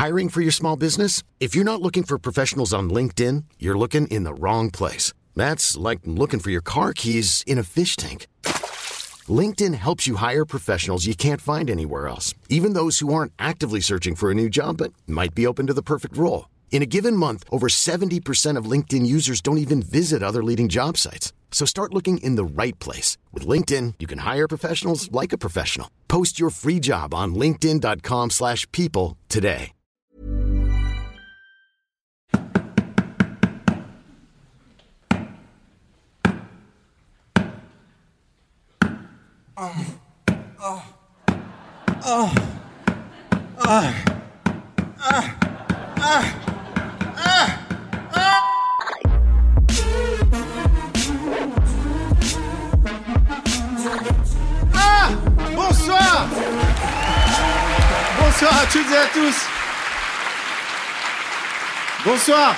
Hiring for your small business? If you're not looking for professionals on LinkedIn, you're looking in the wrong place. That's like looking for your car keys in a fish tank. LinkedIn helps you hire professionals you can't find anywhere else, even those who aren't actively searching for a new job but might be open to the perfect role. In a given month, over 70% of LinkedIn users don't even visit other leading job sites. So start looking in the right place. With LinkedIn, you can hire professionals like a professional. Post your free job on linkedin.com/people today. Bonsoir! Bonsoir à toutes et à tous. Bonsoir.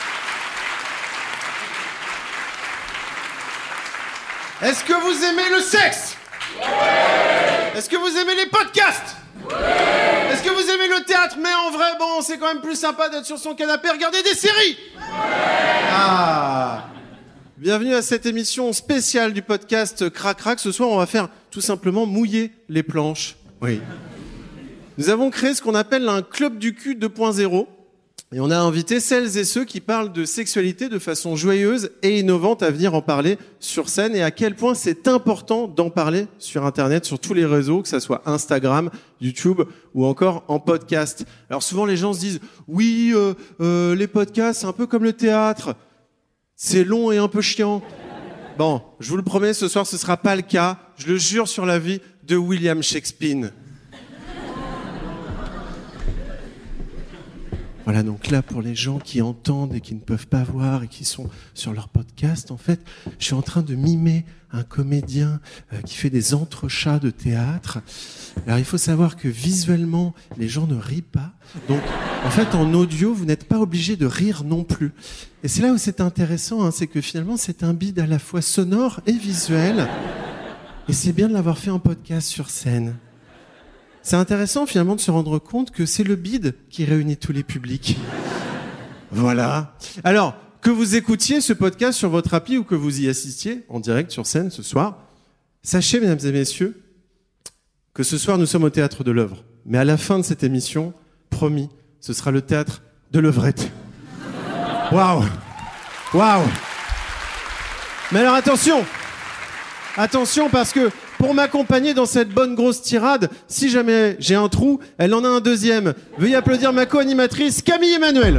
Est-ce que vous aimez le sexe? Est-ce que vous aimez les podcasts? Est-ce que vous aimez le théâtre? Mais en vrai, bon, c'est quand même plus sympa d'être sur son canapé et regarder des séries. Ah. Bienvenue à cette émission spéciale du podcast Crac Crac. Ce soir, on va faire tout simplement mouiller les planches. Oui. Nous avons créé ce qu'on appelle un club du cul 2.0. Et on a invité celles et ceux qui parlent de sexualité de façon joyeuse et innovante à venir en parler sur scène, et à quel point c'est important d'en parler sur Internet, sur tous les réseaux, que ça soit Instagram, YouTube ou encore en podcast. Alors souvent les gens se disent « Oui, les podcasts, c'est un peu comme le théâtre. C'est long et un peu chiant. » Bon, je vous le promets, ce soir ce sera pas le cas. Je le jure sur la vie de William Shakespeare. Voilà, donc là, pour les gens qui entendent et qui ne peuvent pas voir et qui sont sur leur podcast, en fait, je suis en train de mimer un comédien qui fait des entrechats de théâtre. Alors, il faut savoir que visuellement, les gens ne rient pas. Donc, en fait, en audio, vous n'êtes pas obligé de rire non plus. Et c'est là où c'est intéressant, hein, c'est que finalement, c'est un bide à la fois sonore et visuel. Et c'est bien de l'avoir fait en podcast sur scène. C'est intéressant finalement de se rendre compte que c'est le bide qui réunit tous les publics. Voilà. Alors, que vous écoutiez ce podcast sur votre appli ou que vous y assistiez en direct sur scène ce soir, sachez, mesdames et messieurs, que ce soir nous sommes au Théâtre de l'Œuvre. Mais à la fin de cette émission, promis, ce sera le Théâtre de l'Œuvrette. Waouh! Waouh! Mais alors attention! Attention, parce que pour m'accompagner dans cette bonne grosse tirade, si jamais j'ai un trou, elle en a un deuxième. Veuillez applaudir ma co-animatrice Camille Emmanuel.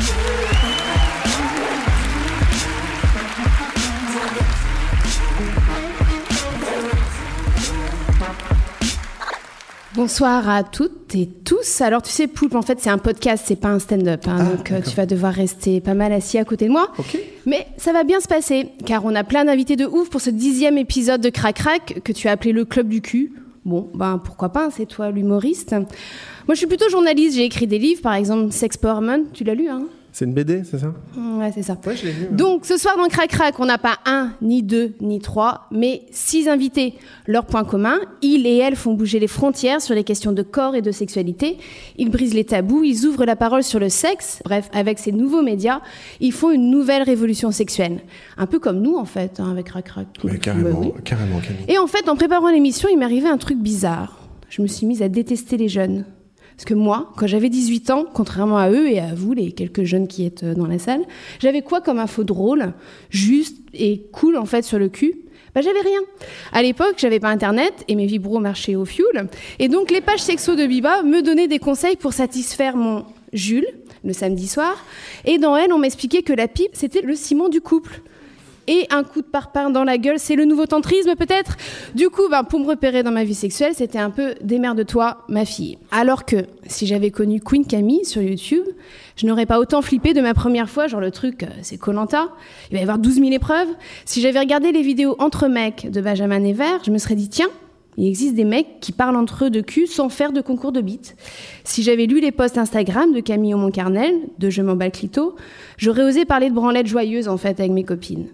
Bonsoir à toutes et tous. Alors tu sais, Poulpe, en fait c'est un podcast, c'est pas un stand-up, hein, donc tu vas devoir rester pas mal assis à côté de moi. Okay. Mais ça va bien se passer, car on a plein d'invités de ouf pour ce 10e épisode de Crac Crac, que tu as appelé le Club du cul. Bon, ben pourquoi pas, hein, c'est toi l'humoriste. Moi je suis plutôt journaliste, j'ai écrit des livres, par exemple Sexpowerman, tu l'as lu, hein? C'est une BD, c'est ça? Ouais, c'est ça. Ouais, je l'ai lu. Donc, ce soir dans Crac Crac, on n'a pas 1, ni 2, ni 3, mais 6 invités. Leur point commun, ils et elles font bouger les frontières sur les questions de corps et de sexualité. Ils brisent les tabous, ils ouvrent la parole sur le sexe. Bref, avec ces nouveaux médias, ils font une nouvelle révolution sexuelle. Un peu comme nous, en fait, hein, avec Crac Crac. Oui, carrément, oui. Carrément, Camille. Et en fait, en préparant l'émission, il m'est arrivé un truc bizarre. Je me suis mise à détester les jeunes. Parce que moi, quand j'avais 18 ans, contrairement à eux et à vous, les quelques jeunes qui êtes dans la salle, j'avais quoi comme info drôle, juste et cool en fait sur le cul? Bah j'avais rien. À l'époque, j'avais pas internet et mes vibros marchaient au fioul. Et donc les pages sexo de Biba me donnaient des conseils pour satisfaire mon Jules, le samedi soir. Et dans elle, on m'expliquait que la pipe, c'était le ciment du couple. Et un coup de parpaing dans la gueule, c'est le nouveau tantrisme peut-être. Du coup, pour me repérer dans ma vie sexuelle, c'était un peu démerde-toi, ma fille. Alors que si j'avais connu Queen Camille sur YouTube, je n'aurais pas autant flippé de ma première fois, genre le truc, c'est Koh-Lanta. Il va y avoir 12 000 épreuves. Si j'avais regardé les vidéos entre mecs de Benjamin Nevers, je me serais dit, tiens, il existe des mecs qui parlent entre eux de cul sans faire de concours de bites. Si j'avais lu les posts Instagram de Camille Aumont-Carnel, de Je m'emballe clito, j'aurais osé parler de branlettes joyeuses en fait avec mes copines.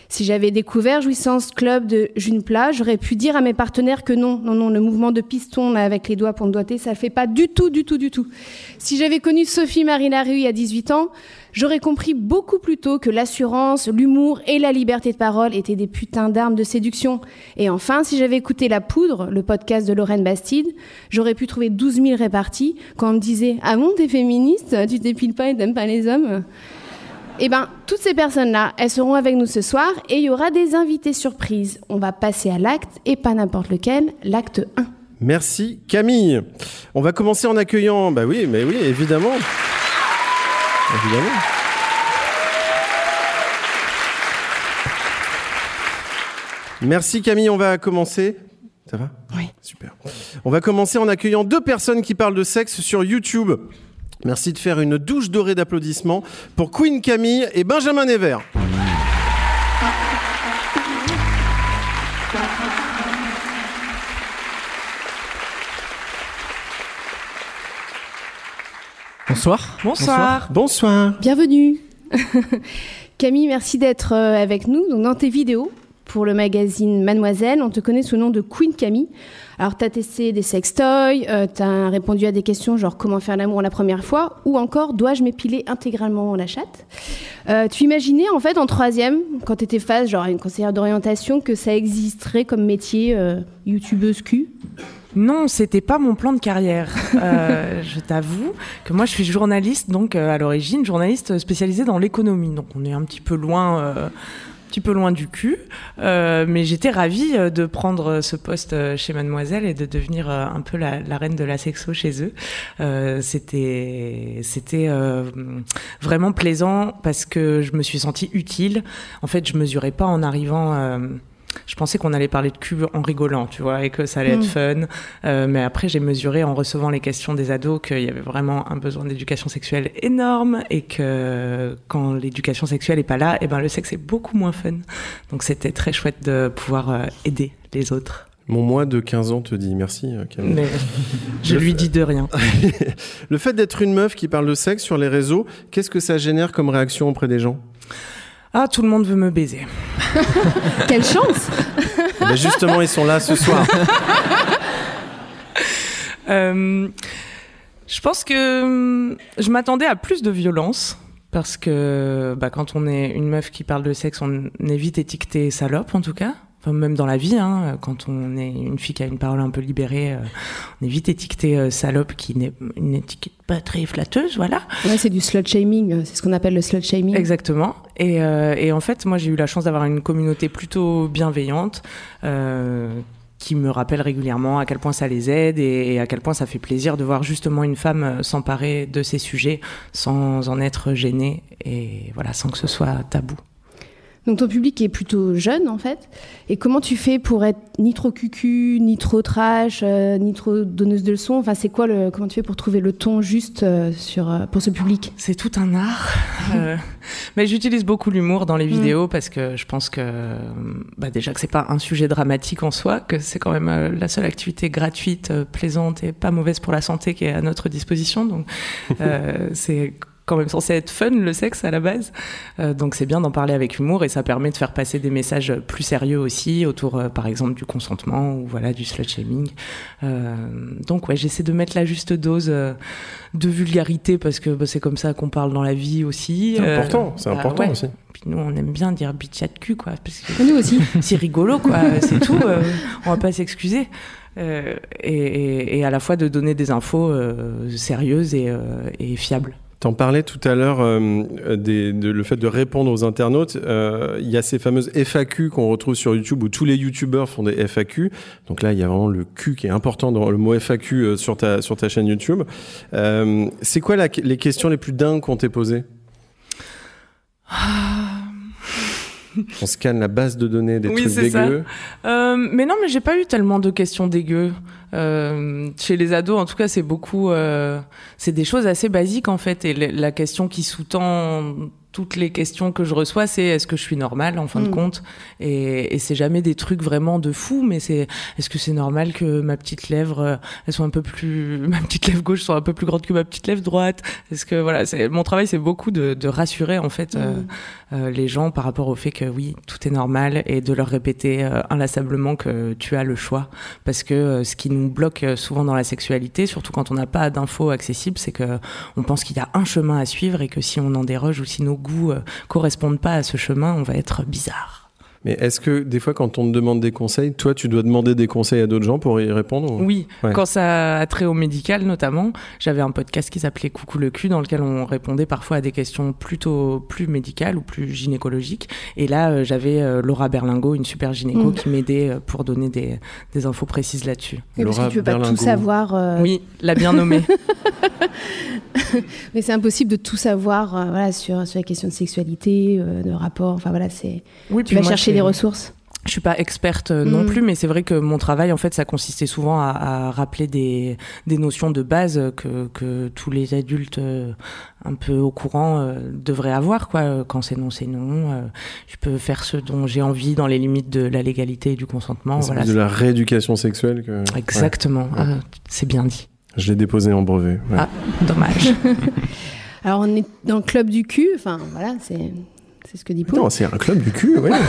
Si j'avais découvert Jouissance Club de June Plat, j'aurais pu dire à mes partenaires que non, le mouvement de piston là, avec les doigts pour me doigter, ça ne fait pas du tout. Si j'avais connu Sophie Marie Larue il y a 18 ans, j'aurais compris beaucoup plus tôt que l'assurance, l'humour et la liberté de parole étaient des putains d'armes de séduction. Et enfin, si j'avais écouté La Poudre, le podcast de Lorraine Bastide, j'aurais pu trouver 12 000 réparties quand on me disait « Ah bon, t'es féministe, tu t'épiles pas et t'aimes pas les hommes ?» Eh bien, toutes ces personnes-là, elles seront avec nous ce soir et il y aura des invités surprises. On va passer à l'acte, et pas n'importe lequel, l'acte 1. Merci Camille. On va commencer en accueillant... Bah oui, mais oui, évidemment. Merci Camille, on va commencer... Ça va ? Oui. Super. On va commencer en accueillant 2 personnes qui parlent de sexe sur YouTube. Merci de faire une douche dorée d'applaudissements pour Queen Camille et Benjamin Nevers. Bonsoir. Bienvenue. Camille, merci d'être avec nous. Donc, dans tes vidéos pour le magazine Mademoiselle, on te connaît sous le nom de Queen Camille. Alors, tu as testé des sextoys, tu as répondu à des questions genre comment faire l'amour la première fois, ou encore dois-je m'épiler intégralement la chatte. Tu imaginais en fait en 3e, quand tu étais face genre à une conseillère d'orientation, que ça existerait comme métier youtubeuse cul? Non, c'était pas mon plan de carrière. Je t'avoue que moi je suis journaliste, donc à l'origine journaliste spécialisée dans l'économie. Donc on est un petit peu loin du cul, mais j'étais ravie de prendre ce poste chez Mademoiselle et de devenir un peu la reine de la sexo chez eux. C'était vraiment plaisant parce que je me suis sentie utile. En fait, je mesurais pas en arrivant. Je pensais qu'on allait parler de cul en rigolant, tu vois, et que ça allait être fun. Mais après, j'ai mesuré en recevant les questions des ados qu'il y avait vraiment un besoin d'éducation sexuelle énorme et que quand l'éducation sexuelle est pas là, eh ben, le sexe est beaucoup moins fun. Donc, c'était très chouette de pouvoir aider les autres. Mon moi de 15 ans te dit merci, Camille. Mais je lui dis de rien. Le fait d'être une meuf qui parle de sexe sur les réseaux, qu'est-ce que ça génère comme réaction auprès des gens ? Ah, tout le monde veut me baiser. Quelle chance! Ben justement, ils sont là ce soir. Je pense que je m'attendais à plus de violence. Parce que quand on est une meuf qui parle de sexe, on est vite étiqueté salope, en tout cas. Enfin, même dans la vie, hein, quand on est une fille qui a une parole un peu libérée, on est vite étiqueté salope, qui n'est une étiquette pas très flatteuse, voilà. Ouais, c'est du slut-shaming, c'est ce qu'on appelle le slut-shaming. Exactement. Et en fait, moi, j'ai eu la chance d'avoir une communauté plutôt bienveillante, qui me rappelle régulièrement à quel point ça les aide et à quel point ça fait plaisir de voir justement une femme s'emparer de ces sujets sans en être gênée et voilà, sans que ce soit tabou. Donc ton public est plutôt jeune en fait. Et comment tu fais pour être ni trop cucu, ni trop trash, ni trop donneuse de leçons? Enfin, c'est quoi comment tu fais pour trouver le ton juste pour ce public? C'est tout un art. Mais j'utilise beaucoup l'humour dans les vidéos parce que je pense que déjà que c'est pas un sujet dramatique en soi, que c'est quand même la seule activité gratuite, plaisante et pas mauvaise pour la santé qui est à notre disposition. Donc c'est quand même censé être fun, le sexe, à la base. Donc c'est bien d'en parler avec humour et ça permet de faire passer des messages plus sérieux aussi autour, par exemple, du consentement ou voilà, du slut-shaming. Donc ouais, j'essaie de mettre la juste dose de vulgarité parce que c'est comme ça qu'on parle dans la vie aussi. C'est important ouais. aussi. Puis nous, on aime bien dire bitchat de cul, quoi. Parce que nous aussi. C'est rigolo, quoi. C'est tout. On va pas s'excuser. Et à la fois de donner des infos sérieuses et fiables. T'en parlais tout à l'heure le fait de répondre aux internautes. Il y a ces fameuses FAQ qu'on retrouve sur YouTube où tous les YouTubeurs font des FAQ. Donc là, il y a vraiment le Q qui est important dans le mot FAQ sur ta chaîne YouTube. C'est quoi les questions les plus dingues qu'on t'ait posées? On scanne la base de données des trucs dégueux. Mais non, mais j'ai pas eu tellement de questions dégueu. Chez les ados, en tout cas, c'est beaucoup, c'est des choses assez basiques en fait. Et la question qui sous-tend toutes les questions que je reçois, c'est est-ce que je suis normale en fin de compte, et c'est jamais des trucs vraiment de fou, mais c'est est-ce que c'est normal que ma petite lèvre, ma petite lèvre gauche soit un peu plus grande que ma petite lèvre droite. Est-ce que voilà, mon travail, c'est beaucoup de rassurer en fait les gens par rapport au fait que oui, tout est normal, et de leur répéter inlassablement que tu as le choix, parce que ce qui nous bloque souvent dans la sexualité, surtout quand on n'a pas d'infos accessibles, c'est que on pense qu'il y a un chemin à suivre, et que si on en déroge ou si nos goûts correspondent pas à ce chemin, on va être bizarre. Mais est-ce que des fois, quand on te demande des conseils, toi, tu dois demander des conseils à d'autres gens pour y répondre ou... Oui, quand ça a trait au médical notamment, j'avais un podcast qui s'appelait Coucou le cul, dans lequel on répondait parfois à des questions plutôt plus médicales ou plus gynécologiques. Et là, j'avais Laura Berlingot, une super gynéco, qui m'aidait pour donner des infos précises là-dessus. Oui, parce que tu peux pas tout savoir. Oui, l'a bien nommé. Mais c'est impossible de tout savoir voilà, sur la question de sexualité, de rapport. Enfin voilà, c'est. Oui, tu vas chercher les ressources. Je suis pas experte non plus, mais c'est vrai que mon travail, en fait, ça consistait souvent à rappeler des notions de base que tous les adultes un peu au courant devraient avoir, quoi. Quand c'est non, c'est non. Je peux faire ce dont j'ai envie dans les limites de la légalité et du consentement. C'est de la rééducation sexuelle que... Exactement, ouais. C'est bien dit. Je l'ai déposé en brevet. Ouais. Ah, dommage. Alors, on est dans le club du cul, enfin, voilà, c'est ce que dit Paul. Non, c'est un club du cul, oui.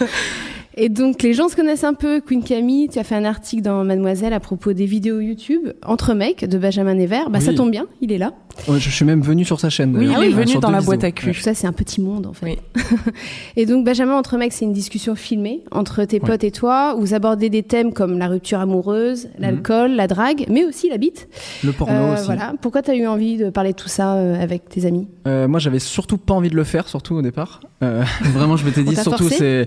Et donc, les gens se connaissent un peu. Queen Camille, tu as fait un article dans Mademoiselle à propos des vidéos YouTube entre mecs de Benjamin Nevers. Bah, oui. Ça tombe bien, il est là. Ouais, je suis même venu sur sa chaîne. Oui, il est venu dans la boîte à cul. Tout ça, c'est un petit monde, en fait. Oui. Et donc, Benjamin entre mecs, c'est une discussion filmée entre tes potes et toi, où vous abordez des thèmes comme la rupture amoureuse, l'alcool, la drague, mais aussi la bite. Le porno aussi. Voilà. Pourquoi tu as eu envie de parler de tout ça avec tes amis ? Moi, j'avais surtout pas envie de le faire, surtout au départ. Vraiment, je m'étais dit, surtout, c'est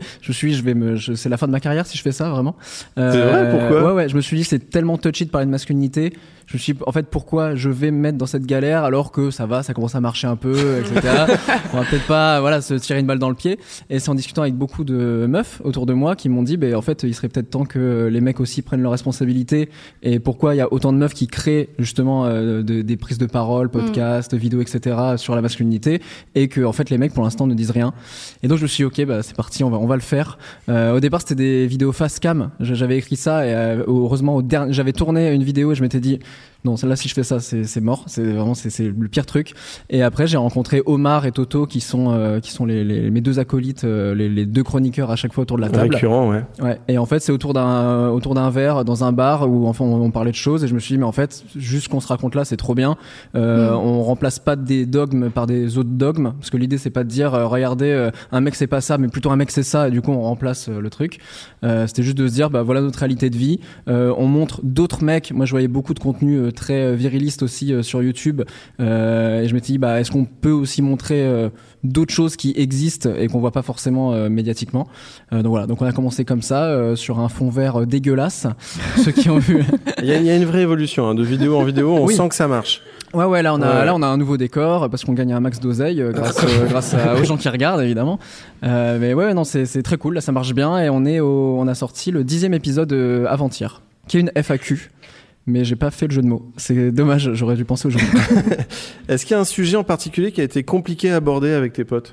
la fin de ma carrière si je fais ça, vraiment. C'est vrai, pourquoi ? Ouais, je me suis dit, c'est tellement touchy de parler de masculinité. Je me suis dit, en fait, pourquoi je vais me mettre dans cette galère alors que ça commence à marcher un peu, etc. On va peut-être pas, voilà, se tirer une balle dans le pied. Et c'est en discutant avec beaucoup de meufs autour de moi qui m'ont dit, en fait, il serait peut-être temps que les mecs aussi prennent leurs responsabilités. Et pourquoi il y a autant de meufs qui créent justement des prises de parole, podcasts, vidéos, etc. sur la masculinité, et que en fait les mecs pour l'instant ne disent rien. Et donc je me suis dit, ok, c'est parti, on va le faire. Au départ c'était des vidéos face cam. J'avais écrit ça et heureusement j'avais tourné une vidéo et je m'étais dit non, celle-là, si je fais ça, c'est mort. C'est vraiment, c'est le pire truc. Et après, j'ai rencontré Omar et Toto, qui sont mes deux acolytes, les deux chroniqueurs à chaque fois autour de la table. Récurrent, ouais. Ouais. Et en fait, c'est autour d'un verre, dans un bar, où, enfin, on parlait de choses, et je me suis dit, mais en fait, juste qu'on se raconte là, c'est trop bien. On remplace pas des dogmes par des autres dogmes, parce que l'idée, c'est pas de dire, regardez, un mec, c'est pas ça, mais plutôt un mec, c'est ça, et du coup, on remplace le truc. C'était juste de se dire, voilà notre réalité de vie. On montre d'autres mecs. Moi, je voyais beaucoup de contenu très viriliste aussi sur YouTube, et je m'étais dit est-ce qu'on peut aussi montrer d'autres choses qui existent et qu'on voit pas forcément médiatiquement. Donc voilà, donc on a commencé comme ça sur un fond vert dégueulasse. Ceux qui ont vu, il y a une vraie évolution de vidéo en vidéo, on sent que ça marche. Ouais, là on a un nouveau décor parce qu'on gagne un max d'oseille grâce aux gens qui regardent évidemment. Mais ouais, non, c'est très cool, là ça marche bien, et on a sorti le 10e épisode avant-hier, qui est une FAQ. Mais j'ai pas fait le jeu de mots. C'est dommage, j'aurais dû penser au jeu de mots. Est-ce qu'il y a un sujet en particulier qui a été compliqué à aborder avec tes potes ?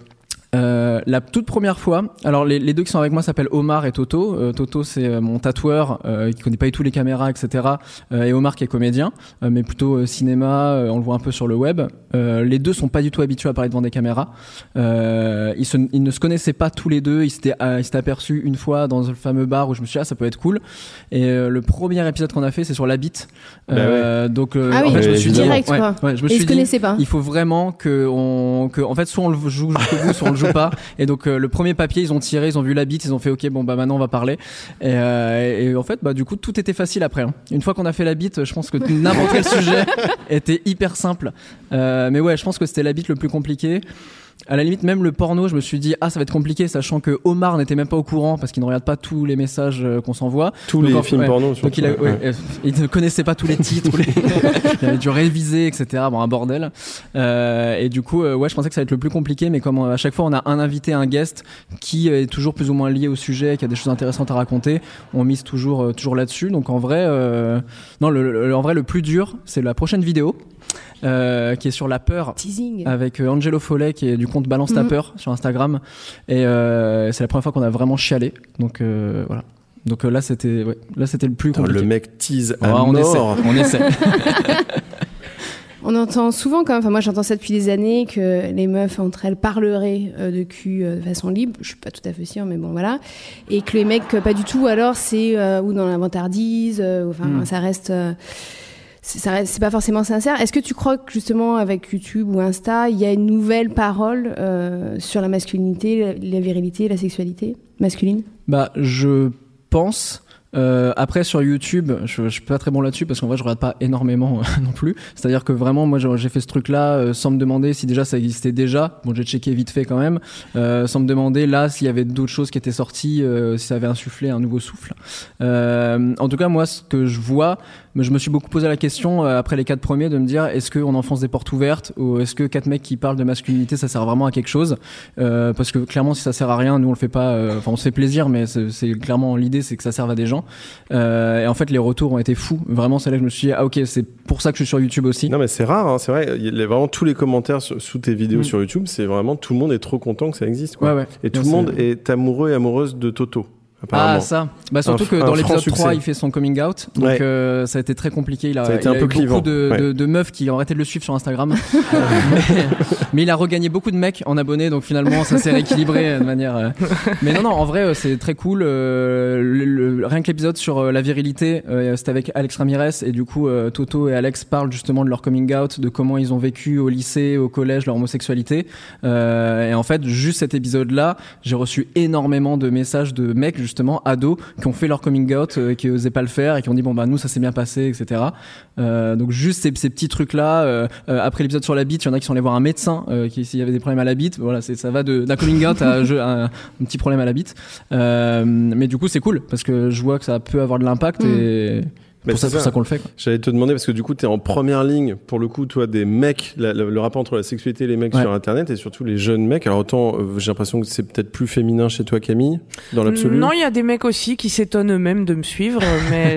La toute première fois, alors les deux qui sont avec moi s'appellent Omar et Toto. Toto c'est mon tatoueur qui connaît pas du tout les caméras, etc. Et Omar qui est comédien, mais plutôt cinéma, on le voit un peu sur le web. Les deux sont pas du tout habitués à parler devant des caméras. Ils ne se connaissaient pas tous les deux. Ils s'étaient aperçus une fois dans le fameux bar où je me suis dit ça peut être cool. Et le premier épisode qu'on a fait c'est sur la bite. Donc en fait je me suis dit direct quoi. Ouais, je me suis dit, connaissaient pas. Il faut vraiment que en fait soit on le joue jusqu'au bout, soit on le joue pas. Et donc le premier papier ils ont tiré, ils ont vu la bite, ils ont fait ok maintenant on va parler. Et en fait du coup tout était facile après. Une fois qu'on a fait la bite, je pense que n'importe quel sujet était hyper simple. Mais ouais, je pense que c'était la bite le plus compliqué. À la limite, même le porno, je me suis dit, ça va être compliqué, sachant que Omar n'était même pas au courant parce qu'il ne regarde pas tous les messages qu'on s'envoie. Tous les films porno, surtout. Donc il ne connaissait pas tous les titres, il avait dû réviser, etc. Bon, un bordel. Et du coup, je pensais que ça allait être le plus compliqué, mais comme à chaque fois on a un invité, un guest qui est toujours plus ou moins lié au sujet, qui a des choses intéressantes à raconter, on mise toujours là-dessus. Donc en vrai, le plus dur, c'est la prochaine vidéo. Qui est sur la peur. Teasing. Avec Angelo Follet qui est du compte Balance ta peur sur Instagram et c'est la première fois qu'on a vraiment chialé, donc voilà. Donc là c'était le plus compliqué. Le mec tease à mort. On essaie. On entend souvent, moi j'entends ça depuis des années, que les meufs entre elles parleraient de cul de façon libre. Je suis pas tout à fait sûre, mais bon voilà. Et que les mecs pas du tout. Alors c'est ou dans l'invantardise. Ça reste. C'est pas forcément sincère. Est-ce que tu crois que justement avec YouTube ou Insta, il y a une nouvelle parole sur la masculinité, la virilité, la sexualité masculine ? Je pense. Après sur YouTube, je suis pas très bon là-dessus parce qu'en vrai je regarde pas énormément non plus. C'est-à-dire que vraiment moi j'ai fait ce truc-là sans me demander si déjà ça existait déjà. Bon, j'ai checké vite fait quand même, sans me demander là s'il y avait d'autres choses qui étaient sorties, si ça avait insufflé un nouveau souffle. En tout cas moi ce que je vois, je me suis beaucoup posé la question après les 4 premiers de me dire est-ce qu'on enfonce des portes ouvertes ou est-ce que 4 mecs qui parlent de masculinité ça sert vraiment à quelque chose, parce que clairement si ça sert à rien nous on le fait pas, on se fait plaisir mais c'est clairement l'idée c'est que ça serve à des gens. Et en fait les retours ont été fous, vraiment c'est là que je me suis dit ok c'est pour ça que je suis sur YouTube aussi. Non mais c'est rare hein, c'est vrai, il y a vraiment tous les commentaires sous tes vidéos sur YouTube, c'est vraiment tout le monde est trop content que ça existe quoi. Ouais. Et tout le monde est amoureux et amoureuse de Toto. Ça. Surtout que dans l'épisode 3, il fait son coming out. Donc, ça a été très compliqué. Ça a été un peu clivant. Beaucoup de meufs qui ont arrêté de le suivre sur Instagram. mais il a regagné beaucoup de mecs en abonnés. Donc, finalement, ça s'est rééquilibré de manière. Mais non, en vrai, c'est très cool. Rien que l'épisode sur la virilité, c'était avec Alex Ramirez. Et du coup, Toto et Alex parlent justement de leur coming out, de comment ils ont vécu au lycée, au collège, leur homosexualité. Et en fait, juste cet épisode-là, j'ai reçu énormément de messages de mecs, justement ados qui ont fait leur coming out, qui osaient pas le faire et qui ont dit nous ça s'est bien passé, etc. Donc juste ces petits trucs là. Après l'épisode sur la bite, il y en a qui sont allés voir un médecin s'il y avait des problèmes à la bite. Voilà, ça va d'un coming out à un petit problème à la bite. Mais du coup c'est cool parce que je vois que ça peut avoir de l'impact et c'est pour ça qu'on le fait quoi. J'allais te demander parce que du coup t'es en première ligne pour le coup toi des mecs, le rapport entre la sexualité et les mecs sur internet et surtout les jeunes mecs. Alors autant j'ai l'impression que c'est peut-être plus féminin chez toi Camille dans l'absolu. Non, il y a des mecs aussi qui s'étonnent eux-mêmes de me suivre mais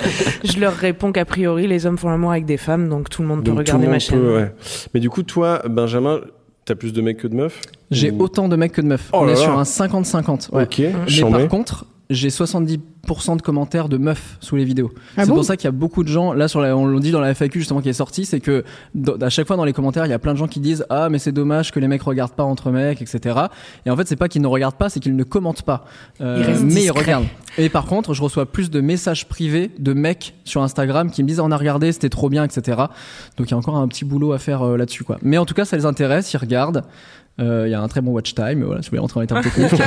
je leur réponds qu'a priori les hommes font l'amour avec des femmes donc tout le monde peut regarder ma chaîne. Mais du coup toi Benjamin, t'as plus de mecs que de meufs? J'ai autant de mecs que de meufs. On est sur un 50-50. Ouais. Ok. Mais par contre j'ai 70% de commentaires de meufs sous les vidéos. C'est pour ça qu'il y a beaucoup de gens, là on le dit dans la FAQ justement qui est sortie, c'est que à chaque fois dans les commentaires il y a plein de gens qui disent mais c'est dommage que les mecs regardent pas entre mecs, etc. Et en fait c'est pas qu'ils ne regardent pas, c'est qu'ils ne commentent pas, mais ils regardent. Et par contre je reçois plus de messages privés de mecs sur Instagram qui me disent on a regardé, c'était trop bien, etc. Donc il y a encore un petit boulot à faire là-dessus quoi. Mais en tout cas ça les intéresse, ils regardent. Il y a un très bon watch time, voilà, si vous voulez rentrer en termes techniques.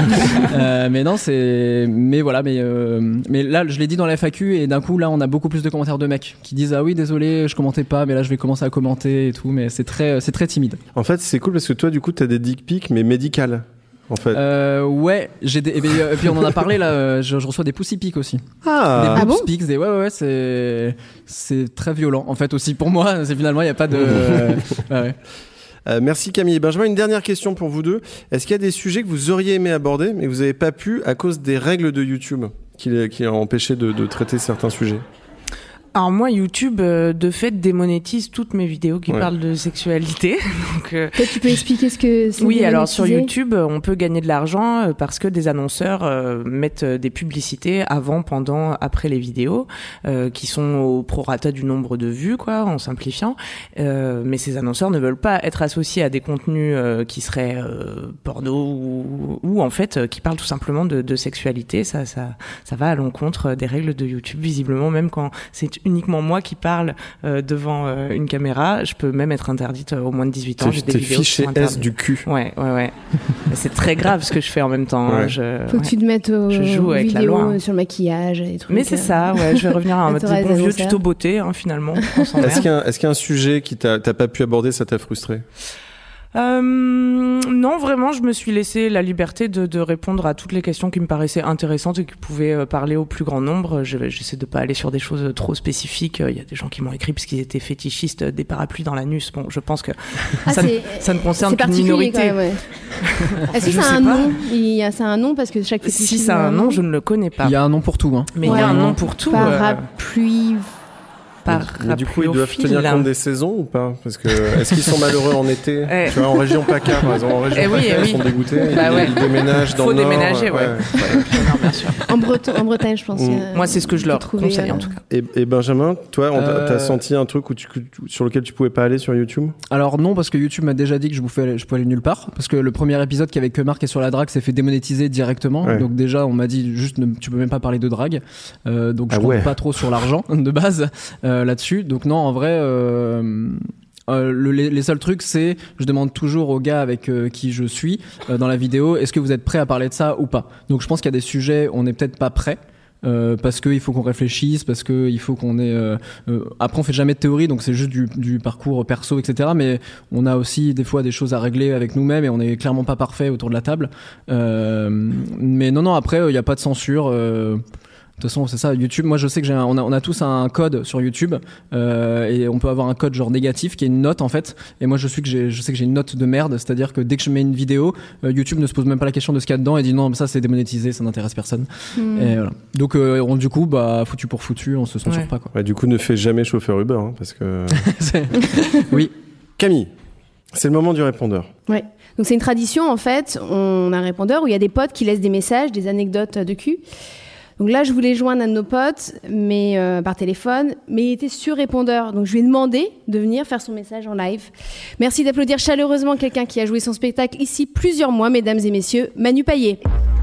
Mais là, je l'ai dit dans la FAQ et d'un coup, là, on a beaucoup plus de commentaires de mecs qui disent oui, désolé, je commentais pas, mais là, je vais commencer à commenter et tout, mais c'est très timide. En fait, c'est cool parce que toi, du coup, t'as des dick pics, mais médicales. En fait. Et puis on en a parlé là. Je reçois des pussy pics aussi. Des boobs pics. C'est très violent en fait aussi pour moi. C'est finalement il y a pas de. Merci Camille et Benjamin. Une dernière question pour vous deux. Est-ce qu'il y a des sujets que vous auriez aimé aborder mais que vous n'avez pas pu à cause des règles de YouTube qui ont empêché de traiter certains sujets? Alors moi, YouTube, de fait, démonétise toutes mes vidéos qui parlent de sexualité. Donc, peut-être tu peux expliquer ce que c'est? Oui, alors sur YouTube, on peut gagner de l'argent parce que des annonceurs mettent des publicités avant, pendant, après les vidéos, qui sont au prorata du nombre de vues, quoi, en simplifiant. Mais ces annonceurs ne veulent pas être associés à des contenus qui seraient porno ou en fait qui parlent tout simplement de sexualité. Ça va à l'encontre des règles de YouTube, visiblement, même quand c'est uniquement moi qui parle devant une caméra, je peux même être interdite au moins de 18 ans. J'ai des vidéos fiché S du cul. Ouais. C'est très grave ce que je fais en même temps. Ouais. Faut que tu te mettes aux vidéos sur le maquillage et des trucs. Mais c'est ça, je vais revenir à un bon vieux tuto beauté, finalement. Est-ce qu'il y a un sujet qui t'as pas pu aborder, ça t'a frustré? Non, vraiment, je me suis laissé la liberté de répondre à toutes les questions qui me paraissaient intéressantes et qui pouvaient parler au plus grand nombre. J'essaie de pas aller sur des choses trop spécifiques. Il y a des gens qui m'ont écrit parce qu'ils étaient fétichistes des parapluies dans l'anus. Bon, je pense que ça ne concerne qu'une minorité. Quand même, ouais. Est-ce que ça a un nom ça a un nom parce que chaque fétichiste... Si ça a un nom, je ne le connais pas. Il y a un nom pour tout. Hein. Mais il y a un nom pour tout. Parapluie... Mais du coup, ils doivent tenir compte des saisons ou pas? Parce que est-ce qu'ils sont malheureux en été? Tu vois, en région PACA, par exemple, en région PACA, ils sont dégoûtés. Ils déménagent dans le nord. Faut déménager, ouais. Non, bien sûr. En Bretagne, je pense. Moi, c'est ce que je leur conseille en tout cas. Et Benjamin, toi, t'as senti un truc sur lequel tu pouvais pas aller sur YouTube? Alors non, parce que YouTube m'a déjà dit que je pouvais aller nulle part. Parce que le premier épisode qui avait que Marc et sur la drague s'est fait démonétiser directement. Ouais. Donc déjà, on m'a dit juste tu peux même pas parler de drague. Donc je compte pas trop sur l'argent de base. Là-dessus, donc non, en vrai les seuls trucs, c'est je demande toujours aux gars avec qui je suis dans la vidéo, est-ce que vous êtes prêts à parler de ça ou pas? Donc je pense qu'il y a des sujets on n'est peut-être pas prêts parce qu'il faut qu'on réfléchisse, parce qu'il faut qu'on ait après on fait jamais de théorie, donc c'est juste du parcours perso, etc. Mais on a aussi des fois des choses à régler avec nous-mêmes et on est clairement pas parfait autour de la table, mais non, après il n'y a pas de censure. De toute façon, c'est ça, YouTube. Moi, je sais que on a tous un code sur YouTube, et on peut avoir un code genre négatif qui est une note en fait. Et moi, je sais que j'ai une note de merde, c'est-à-dire que dès que je mets une vidéo, YouTube ne se pose même pas la question de ce qu'il y a dedans et dit non, mais ça c'est démonétisé, ça n'intéresse personne. Et voilà. Donc, du coup, foutu pour foutu, on se censure pas quoi. Ouais, du coup, ne fais jamais chauffeur Uber, hein, parce que. Oui. Camille, c'est le moment du répondeur. Ouais. Donc c'est une tradition en fait. On a un répondeur où il y a des potes qui laissent des messages, des anecdotes de cul. Donc là, je voulais joindre un de nos potes, mais par téléphone, mais il était sur répondeur. Donc je lui ai demandé de venir faire son message en live. Merci d'applaudir chaleureusement quelqu'un qui a joué son spectacle ici plusieurs mois, mesdames et messieurs, Manu Payet.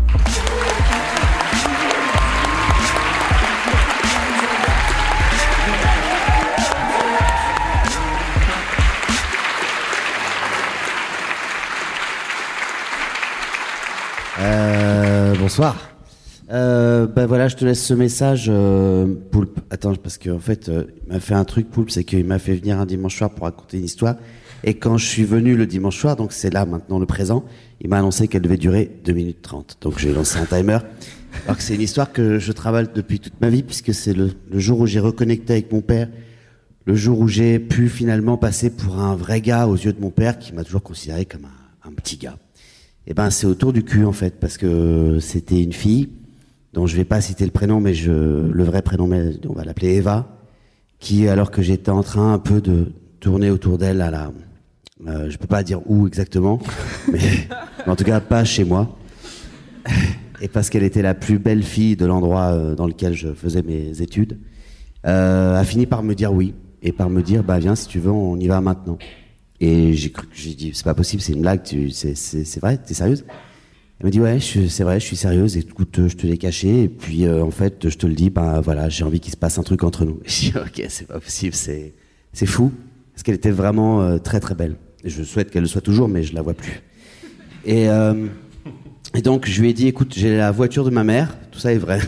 Bonsoir. Voilà, je te laisse ce message, Poulpe. Attends, parce qu'en fait, il m'a fait un truc, Poulpe, c'est qu'il m'a fait venir un dimanche soir pour raconter une histoire. Et quand je suis venu le dimanche soir, donc c'est là maintenant le présent, il m'a annoncé qu'elle devait durer 2 minutes 30. Donc j'ai lancé un timer. Alors que c'est une histoire que je travaille depuis toute ma vie, puisque c'est le jour où j'ai reconnecté avec mon père, le jour où j'ai pu finalement passer pour un vrai gars aux yeux de mon père, qui m'a toujours considéré comme un petit gars. Et c'est autour du cul en fait, parce que c'était une fille dont je vais pas citer le prénom, mais le vrai prénom, on va l'appeler Eva, qui, alors que j'étais en train un peu de tourner autour d'elle je peux pas dire où exactement, mais en tout cas pas chez moi, et parce qu'elle était la plus belle fille de l'endroit dans lequel je faisais mes études, a fini par me dire oui, et par me dire viens si tu veux, on y va maintenant. Et j'ai dit c'est pas possible, c'est une blague, c'est vrai, t'es sérieuse? Elle m'a dit ouais, c'est vrai, je suis sérieuse, écoute, je te l'ai caché, et puis en fait, je te le dis, voilà, j'ai envie qu'il se passe un truc entre nous. Je dis ok, c'est pas possible, c'est fou, parce qu'elle était vraiment très très belle. Et je souhaite qu'elle le soit toujours, mais je la vois plus. Et donc je lui ai dit écoute, j'ai la voiture de ma mère, tout ça est vrai.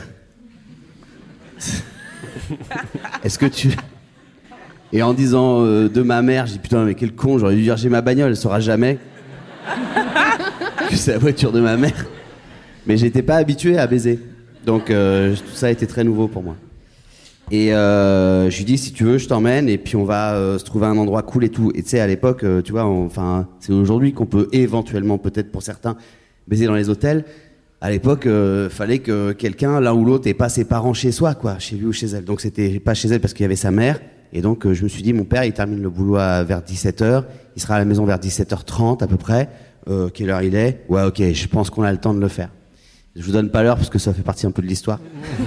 Est-ce que tu... Et en disant de ma mère, j'ai dit putain mais quel con, j'aurais dû dire j'ai ma bagnole, elle saura jamais que c'est la voiture de ma mère. Mais j'étais pas habitué à baiser, donc tout ça a été très nouveau pour moi. Et je lui dis si tu veux je t'emmène et puis on va se trouver un endroit cool et tout. Et tu sais à l'époque, tu vois, c'est aujourd'hui qu'on peut éventuellement peut-être pour certains baiser dans les hôtels. À l'époque, fallait que quelqu'un, l'un ou l'autre, ait pas ses parents chez soi, quoi, chez lui ou chez elle. Donc c'était pas chez elle parce qu'il y avait sa mère. Et donc je me suis dit mon père il termine le boulot vers 17h, il sera à la maison vers 17h30 à peu près. Quelle heure il est? Ouais ok, je pense qu'on a le temps de le faire. Je vous donne pas l'heure parce que ça fait partie un peu de l'histoire.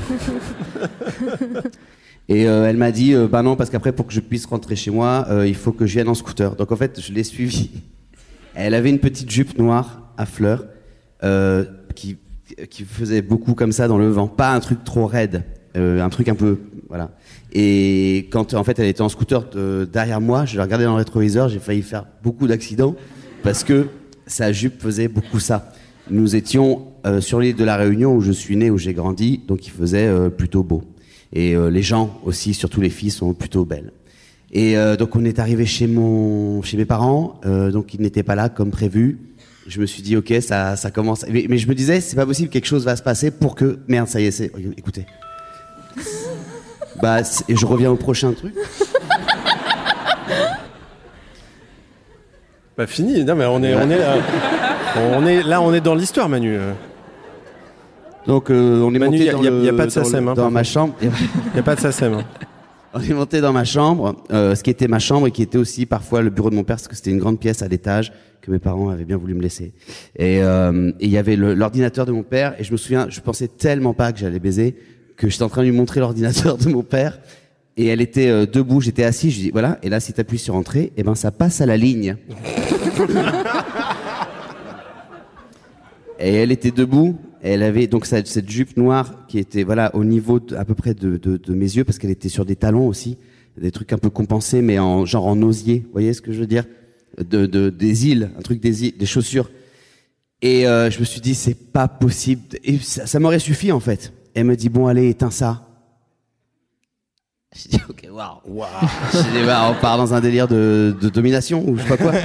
Et elle m'a dit non, parce qu'après pour que je puisse rentrer chez moi il faut que je vienne en scooter. Donc en fait je l'ai suivie. Elle avait une petite jupe noire à fleurs qui faisait beaucoup comme ça dans le vent, pas un truc trop raide, un truc un peu voilà. Et quand en fait elle était en scooter derrière moi, je la regardais dans le rétroviseur, j'ai failli faire beaucoup d'accidents parce que sa jupe faisait beaucoup ça. Nous étions sur l'île de la Réunion où je suis né, où j'ai grandi, donc il faisait plutôt beau. Et les gens aussi, surtout les filles, sont plutôt belles. Et donc on est arrivé chez mes parents, donc ils n'étaient pas là comme prévu. Je me suis dit ok, ça commence. Mais je me disais c'est pas possible, quelque chose va se passer pour que merde, ça y est, écoutez. Et je reviens au prochain truc. Fini. Non mais on est là. On est dans l'histoire, Manu. Donc on est Manu, monté y a pas de SACEM dans ma chambre. Il y a pas de SACEM. On est monté dans ma chambre, ce qui était ma chambre et qui était aussi parfois le bureau de mon père, parce que c'était une grande pièce à l'étage que mes parents avaient bien voulu me laisser. Et il y avait l'ordinateur de mon père, et je me souviens, je pensais tellement pas que j'allais baiser que j'étais en train de lui montrer l'ordinateur de mon père, et elle était debout, j'étais assis, je lui dis voilà, et là si t'appuies sur entrée, et ben ça passe à la ligne. Et elle était debout. Elle avait donc cette jupe noire qui était au niveau à peu près de mes yeux, parce qu'elle était sur des talons aussi, des trucs un peu compensés, mais en osier. Vous voyez ce que je veux dire? Des îles, un truc des chaussures. Et je me suis dit c'est pas possible. Et ça m'aurait suffi en fait. Elle me dit bon allez éteins ça. J'ai dit ok waouh. J'ai dit on part dans un délire de domination ou je sais pas quoi.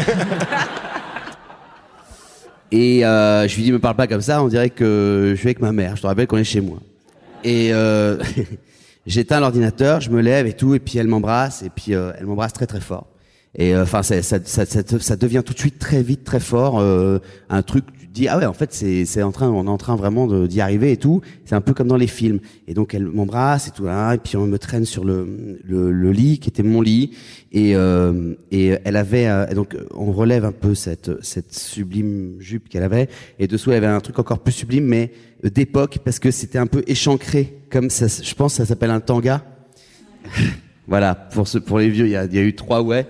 Et je lui dis me parle pas comme ça, on dirait que je suis avec ma mère. Je te rappelle qu'on est chez moi. Et j'éteins l'ordinateur, je me lève et tout, et puis elle m'embrasse, et puis elle m'embrasse très très fort. Et enfin ça devient tout de suite très vite très fort, un truc tu te dis ah ouais en fait on est en train vraiment d'y arriver et tout. C'est un peu comme dans les films. Et donc elle m'embrasse et tout là, et puis on me traîne sur le lit qui était mon lit, et elle avait donc on relève un peu cette sublime jupe qu'elle avait, et dessous elle avait un truc encore plus sublime mais d'époque, parce que c'était un peu échancré comme ça, je pense que ça s'appelle un tanga. Voilà, pour les vieux, il y a eu 3 ouais.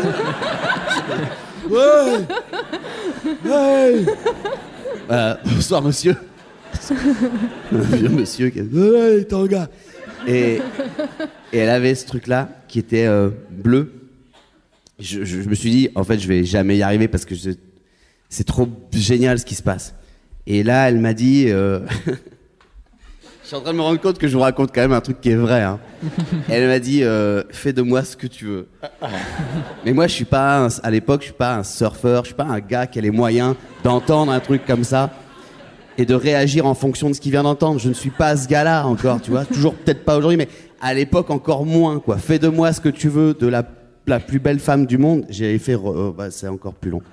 Ouais. Bonsoir monsieur. Un vieux monsieur qui a dit ouais, tanga. Et elle avait ce truc là qui était bleu. Je me suis dit en fait je vais jamais y arriver parce que c'est trop génial ce qui se passe. Et là elle m'a dit je suis en train de me rendre compte que je vous raconte quand même un truc qui est vrai. Hein. Elle m'a dit fais de moi ce que tu veux. Mais moi à l'époque je suis pas un surfeur, je suis pas un gars qui a les moyens d'entendre un truc comme ça et de réagir en fonction de ce qu'il vient d'entendre. Je ne suis pas ce gars-là encore, tu vois. Toujours peut-être pas aujourd'hui, mais à l'époque encore moins quoi. Fais de moi ce que tu veux, de la plus belle femme du monde. J'ai fait c'est encore plus long.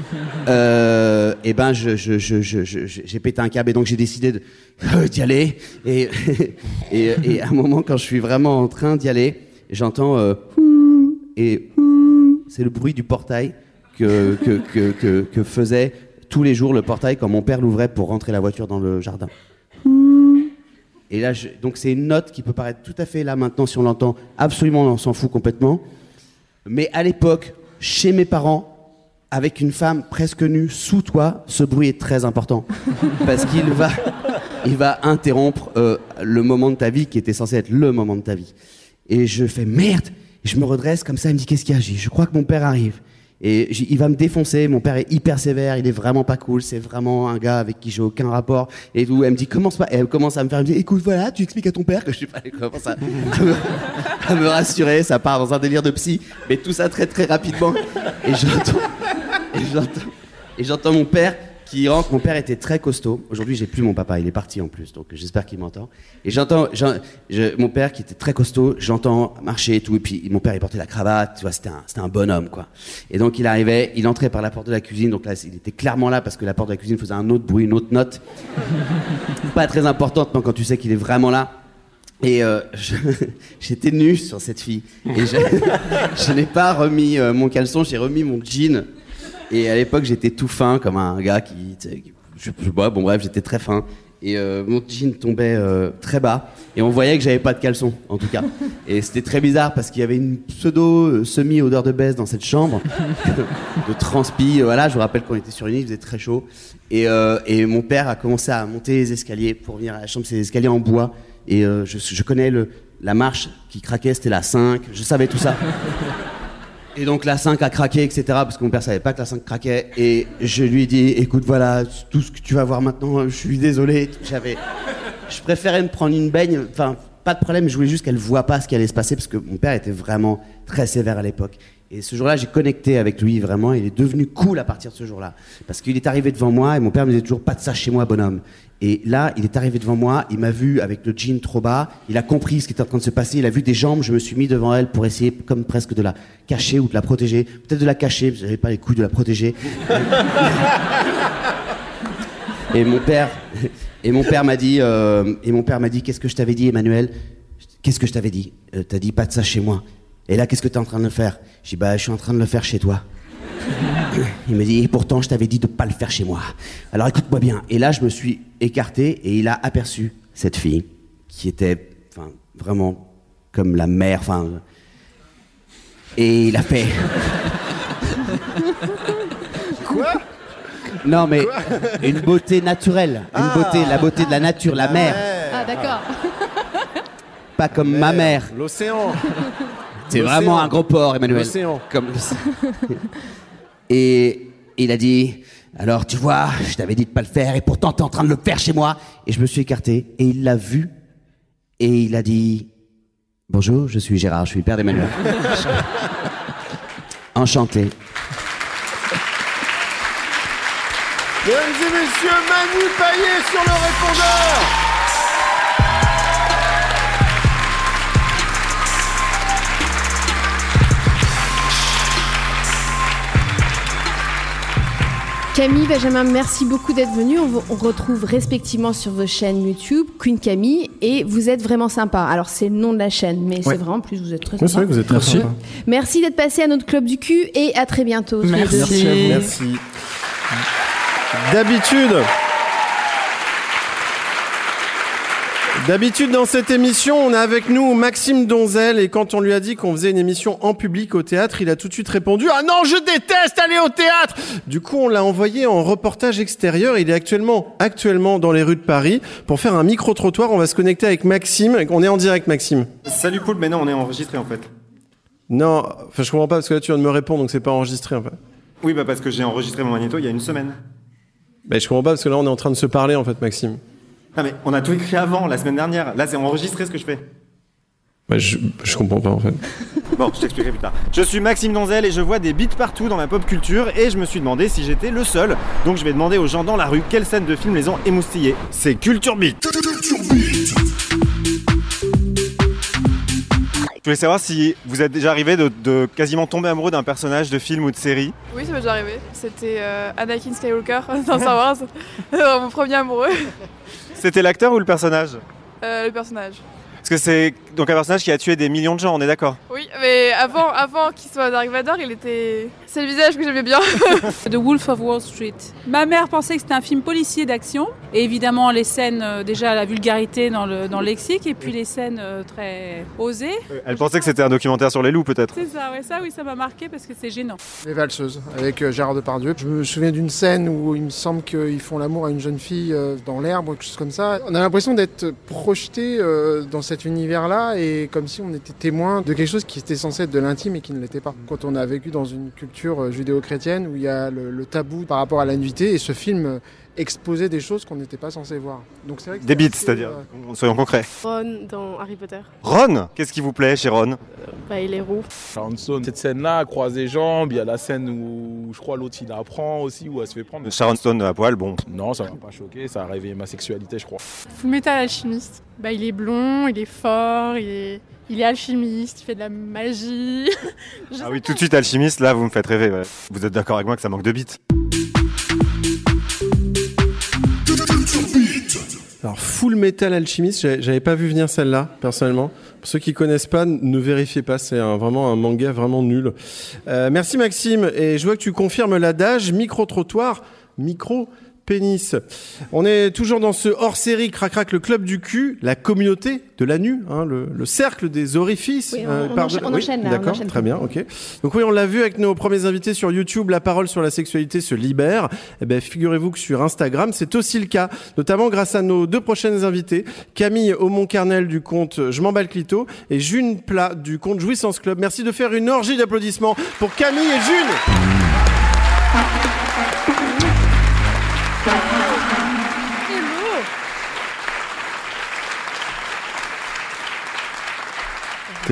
Et ben j'ai pété un câble, et donc j'ai décidé d'y aller, et à un moment quand je suis vraiment en train d'y aller, j'entends c'est le bruit du portail que faisait tous les jours le portail quand mon père l'ouvrait pour rentrer la voiture dans le jardin. Et là donc c'est une note qui peut paraître tout à fait là maintenant, si on l'entend absolument on s'en fout complètement, mais à l'époque chez mes parents avec une femme presque nue sous toi, ce bruit est très important. Parce qu'il va interrompre le moment de ta vie qui était censé être le moment de ta vie. Et je fais merde. Et je me redresse comme ça, il me dit qu'est-ce qu'il y a? Je crois que mon père arrive. Et il va me défoncer, mon père est hyper sévère, il est vraiment pas cool, c'est vraiment un gars avec qui j'ai aucun rapport. Et tout, elle me dit commence pas. Et elle commence à me faire, elle me dit écoute voilà, tu expliques à ton père que je suis pas. Elle commence à me rassurer, ça part dans un délire de psy, mais tout ça très très rapidement. Et j'entends mon père qui rentre. Mon père était très costaud. Aujourd'hui, j'ai plus mon papa, il est parti en plus, donc j'espère qu'il m'entend. Et j'entends mon père qui était très costaud, j'entends marcher et tout, et puis mon père il portait la cravate, tu vois, c'était un bonhomme quoi. Et donc il arrivait, il entrait par la porte de la cuisine, donc là il était clairement là parce que la porte de la cuisine faisait un autre bruit, une autre note. Pas très importante quand tu sais qu'il est vraiment là. Et j'étais nu sur cette fille. Et je n'ai pas remis mon caleçon, j'ai remis mon jean. Et à l'époque, j'étais tout fin, comme un gars j'étais très fin. Et mon jean tombait très bas. Et on voyait que j'avais pas de caleçon, en tout cas. Et c'était très bizarre parce qu'il y avait une semi-odeur de baise dans cette chambre. De transpi, voilà. Je vous rappelle qu'on était sur une île, il faisait très chaud. Et mon père a commencé à monter les escaliers pour venir à la chambre. C'est des escaliers en bois. Et je connais la marche qui craquait, c'était la 5. Je savais tout ça. Et donc la 5 a craqué, etc. Parce que mon père savait pas que la 5 craquait. Et je lui ai dit, écoute, voilà, tout ce que tu vas voir maintenant, je suis désolé. Je préférais me prendre une baigne, enfin, pas de problème, je voulais juste qu'elle voit pas ce qui allait se passer parce que mon père était vraiment très sévère à l'époque. Et ce jour-là, j'ai connecté avec lui vraiment. Il est devenu cool à partir de ce jour-là. Parce qu'il est arrivé devant moi et mon père me disait toujours pas de ça chez moi, bonhomme. Et là, il est arrivé devant moi, il m'a vu avec le jean trop bas, il a compris ce qui était en train de se passer, il a vu des jambes, je me suis mis devant elle pour essayer comme presque de la cacher ou de la protéger. Peut-être de la cacher, parce que j'avais pas les couilles de la protéger. Et mon père m'a dit, qu'est-ce que je t'avais dit, Emmanuel? Qu'est-ce que je t'avais dit? T'as dit pas de ça chez moi. Et là, qu'est-ce que t'es en train de le faire? Je dis, je suis en train de le faire chez toi. Il me dit, et pourtant, je t'avais dit de pas le faire chez moi. Alors écoute-moi bien. Et là, je me suis écarté et il a aperçu cette fille qui était, vraiment comme la mère, et il a fait. Quoi? Non, mais une beauté naturelle. La beauté de la nature, la mer. Ah, d'accord. Pas comme ma mère. L'océan. C'est vraiment un gros porc, Emmanuel. L'océan. Et il a dit, alors tu vois, je t'avais dit de pas le faire et pourtant t'es en train de le faire chez moi. Et je me suis écarté et il l'a vu et il a dit, bonjour, je suis Gérard, je suis le père d'Emmanuel. Enchanté. Mesdames et messieurs, Manu Payet sur le répondeur. Camille, Benjamin, merci beaucoup d'être venus. On retrouve respectivement sur vos chaînes YouTube Queen Camille et vous êtes vraiment sympa. Alors c'est le nom de la chaîne, mais c'est vraiment plus vous êtes très sympa. C'est vrai que vous êtes très sympa. Merci d'être passé à notre club du cul et à très bientôt. Merci. Merci à vous. Merci. D'habitude, dans cette émission, on a avec nous Maxime Donzel et quand on lui a dit qu'on faisait une émission en public au théâtre, il a tout de suite répondu « Ah non, je déteste aller au théâtre !» Du coup, on l'a envoyé en reportage extérieur. Il est actuellement dans les rues de Paris pour faire un micro-trottoir. On va se connecter avec Maxime. On est en direct, Maxime. Salut Poul, mais non, on est enregistré en fait. Non, je comprends pas parce que là, tu viens de me répondre, donc c'est pas enregistré en fait. Oui, parce que j'ai enregistré mon magnéto il y a une semaine. Je comprends pas parce que là, on est en train de se parler en fait, Maxime. Non mais on a tout écrit avant, la semaine dernière. Là, c'est enregistré ce que je fais. Je comprends pas en fait. Bon, je t'expliquerai plus tard. Je suis Maxime Donzel et je vois des beats partout dans ma pop culture et je me suis demandé si j'étais le seul. Donc je vais demander aux gens dans la rue quelles scènes de films les ont émoustillés. C'est Culture Beat. Je voulais savoir si vous êtes déjà arrivé de quasiment tomber amoureux d'un personnage de film ou de série. Oui, ça m'est déjà arrivé. C'était Anakin Skywalker dans Star Wars. Mon premier amoureux. C'était l'acteur ou le personnage? Le personnage. Parce que c'est donc un personnage qui a tué des millions de gens, on est d'accord? Oui, mais avant qu'il soit Dark Vador, c'est le visage que j'aimais bien. The Wolf of Wall Street. Ma mère pensait que c'était un film policier d'action. Et évidemment, les scènes, déjà la vulgarité dans le lexique, et puis les scènes très osées. Elle pensait que c'était un documentaire sur les loups, peut-être? C'est ça, ouais, ça m'a marqué parce que c'est gênant. Les Valseuses, avec Gérard Depardieu. Je me souviens d'une scène où il me semble qu'ils font l'amour à une jeune fille dans l'herbe, ou quelque chose comme ça. On a l'impression d'être projeté dans cet univers-là, et comme si on était témoin de quelque chose qui était censé être de l'intime et qui ne l'était pas. Quand on a vécu dans une culture judéo-chrétienne où il y a le tabou par rapport à la nudité, et ce film exposait des choses qu'on n'était pas censé voir. Donc c'est vrai que des beats, c'est-à-dire, soyons concrets. Ron dans Harry Potter. Ron? Qu'est-ce qui vous plaît chez Ron? Il est roux. Sharon Stone, cette scène-là, elle croise les jambes, il y a la scène où je crois l'autre il apprend aussi, où elle se fait prendre. Sharon Stone à poil, bon. Non, ça m'a pas choqué, ça a réveillé ma sexualité, je crois. Fullmetal Alchimiste. Il est blond, il est fort, il est alchimiste, il fait de la magie. Ah oui, tout de suite alchimiste, là vous me faites rêver. Ouais. Vous êtes d'accord avec moi que ça manque de beats? Alors, Full Metal Alchemist, j'avais pas vu venir celle-là, personnellement. Pour ceux qui connaissent pas, ne vérifiez pas, c'est vraiment un manga vraiment nul. Merci Maxime, et je vois que tu confirmes l'adage, micro-trottoir, micro-pénis. On est toujours dans ce hors-série Crac-Crac, le club du cul, la communauté de la nu, le cercle des orifices. Oui, on enchaîne là. D'accord, très bien, ok. Donc oui, on l'a vu avec nos premiers invités sur YouTube, la parole sur la sexualité se libère. Eh ben, figurez-vous que sur Instagram, c'est aussi le cas, notamment grâce à nos deux prochaines invités, Camille Aumont-Carnel du compte Je m'emballe clito et June Plat du compte Jouissance Club. Merci de faire une orgie d'applaudissements pour Camille et June.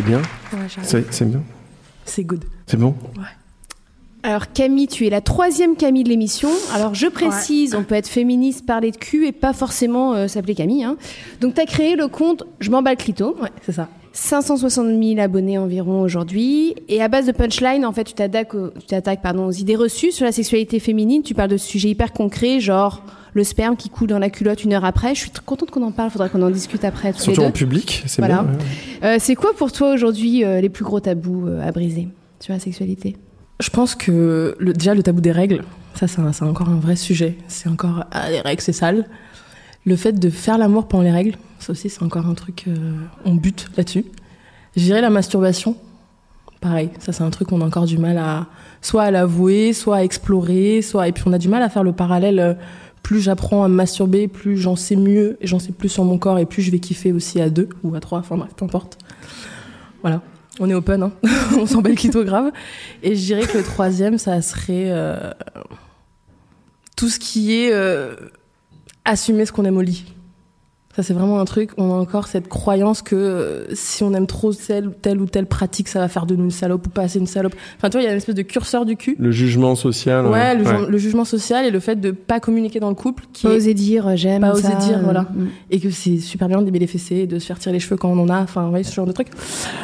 C'est bien. Ouais, c'est bien. C'est good. C'est bon. Ouais. Alors Camille, tu es la 3e Camille de l'émission. Alors je précise, on peut être féministe, parler de cul et pas forcément s'appeler Camille. Hein. Donc tu as créé le compte Je m'en bats le clito. Ouais, c'est ça. 560 000 abonnés environ aujourd'hui. Et à base de punchline, en fait, tu t'attaques aux idées reçues sur la sexualité féminine. Tu parles de sujets hyper concrets, genre le sperme qui coule dans la culotte 1 heure après. Je suis contente qu'on en parle, faudrait qu'on en discute après. Surtout en public, c'est bien. Ouais. C'est quoi pour toi aujourd'hui les plus gros tabous à briser sur la sexualité ? Je pense que déjà le tabou des règles, ça c'est encore un vrai sujet. C'est encore les règles c'est sale. Le fait de faire l'amour pendant les règles, ça aussi c'est encore un truc, on bute là-dessus. Je dirais la masturbation, pareil, ça c'est un truc qu'on a encore du mal à soit à l'avouer, soit à explorer, et puis on a du mal à faire le parallèle. Plus j'apprends à me masturber, plus j'en sais mieux, et j'en sais plus sur mon corps, et plus je vais kiffer aussi à 2 ou à 3, enfin bref, peu importe. Voilà. On est open, hein. On s'en bat le clito grave. Et je dirais que le 3e, ça serait tout ce qui est assumer ce qu'on aime au lit. Ça, c'est vraiment un truc. On a encore cette croyance que si on aime trop telle ou telle pratique, ça va faire de nous une salope ou pas assez une salope. Enfin, tu vois, il y a une espèce de curseur du cul. Le jugement social. Ouais, le jugement social et le fait de pas communiquer dans le couple. Pas oser dire j'aime. Pas oser dire, voilà. Et que c'est super bien d'aimer les fessées et de se faire tirer les cheveux quand on en a. Enfin, ouais, ce genre de truc.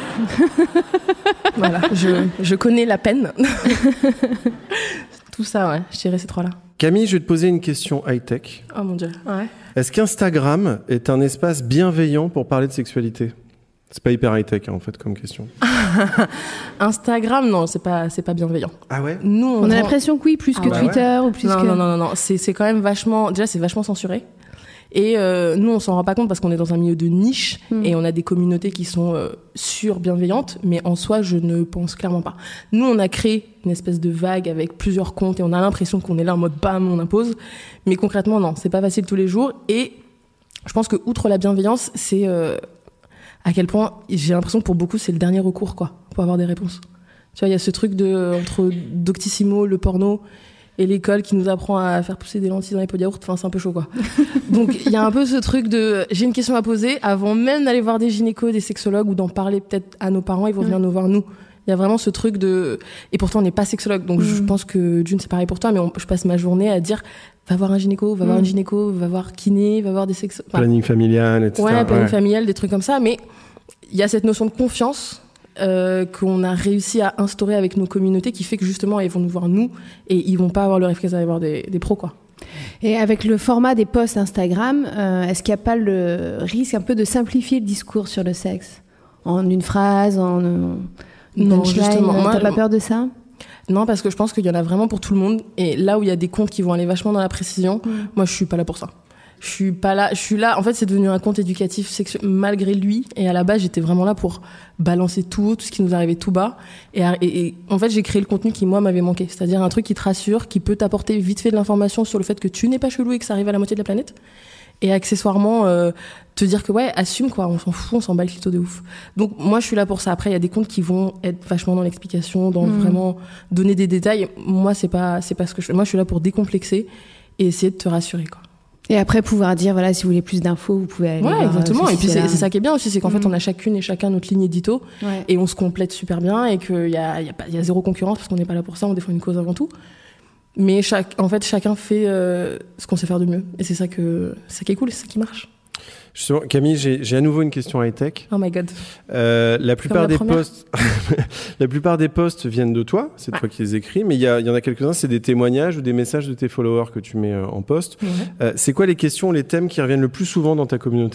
Voilà, je connais la peine. Tout ça, ouais, je dirais ces 3-là. Camille, je vais te poser une question high-tech. Oh mon Dieu, ouais. Est-ce qu'Instagram est un espace bienveillant pour parler de sexualité ? C'est pas hyper high-tech, hein, en fait, comme question. Instagram, non, c'est pas bienveillant. Ah ouais ? Nous, on a l'impression que oui, plus que Twitter ou plus que... Non, c'est quand même vachement... Déjà, c'est vachement censuré. Et nous, on s'en rend pas compte parce qu'on est dans un milieu de niche et on a des communautés qui sont sur-bienveillantes, mais en soi, je ne pense clairement pas. Nous, on a créé une espèce de vague avec plusieurs comptes et on a l'impression qu'on est là en mode bam, on impose. Mais concrètement, non, c'est pas facile tous les jours. Et je pense que outre la bienveillance, c'est à quel point j'ai l'impression que pour beaucoup, c'est le dernier recours, quoi, pour avoir des réponses. Tu vois, il y a ce truc entre Doctissimo, le porno et l'école qui nous apprend à faire pousser des lentilles dans les pots de yaourt, enfin c'est un peu chaud quoi. Donc il y a un peu ce truc de j'ai une question à poser avant même d'aller voir des gynécos, des sexologues ou d'en parler peut-être à nos parents, ils vont venir nous voir nous. Il y a vraiment ce truc de et pourtant on n'est pas sexologue donc je pense que June c'est pareil pour toi mais je passe ma journée à dire va voir un gynéco, va voir une gynéco, va voir kiné, va voir des sexologues. Planning familial, etc. Ouais, planning familial, des trucs comme ça mais il y a cette notion de confiance qu'on a réussi à instaurer avec nos communautés qui fait que justement ils vont nous voir nous et ils vont pas avoir le réflexe d'aller voir des pros quoi. Et avec le format des posts Instagram, est-ce qu'il n'y a pas le risque un peu de simplifier le discours sur le sexe en une phrase, en une non, punchline, justement. T'as pas peur de ça ? Non, parce que je pense qu'il y en a vraiment pour tout le monde et là où il y a des comptes qui vont aller vachement dans la précision, moi je suis pas là pour ça. Je suis là, en fait c'est devenu un compte éducatif sexuel malgré lui et à la base j'étais vraiment là pour balancer tout haut, tout ce qui nous arrivait tout bas et en fait j'ai créé le contenu qui moi m'avait manqué, c'est-à-dire un truc qui te rassure, qui peut t'apporter vite fait de l'information sur le fait que tu n'es pas chelou et que ça arrive à la moitié de la planète et accessoirement te dire que ouais assume quoi, on s'en fout, on s'en bat le clito de ouf. Donc moi je suis là pour ça. Après il y a des comptes qui vont être vachement dans l'explication, dans vraiment donner des détails. Moi c'est pas ce que je fais. Moi je suis là pour décomplexer et essayer de te rassurer quoi. Et après, pouvoir dire, voilà, si vous voulez plus d'infos, vous pouvez aller voir exactement. Et puis, c'est ça qui est bien aussi, c'est qu'en fait, on a chacune et chacun notre ligne édito. Ouais. Et on se complète super bien et qu'il y a zéro concurrence parce qu'on n'est pas là pour ça, on défend une cause avant tout. Mais chacun fait ce qu'on sait faire de mieux. Et c'est ça qui est cool, c'est ça qui marche. Justement, Camille, j'ai à nouveau une question high-tech. Oh my god. La plupart des posts viennent de toi, c'est toi qui les écris, mais il y en a quelques-uns, c'est des témoignages ou des messages de tes followers que tu mets en post. C'est quoi les questions, les thèmes qui reviennent le plus souvent dans ta communauté ?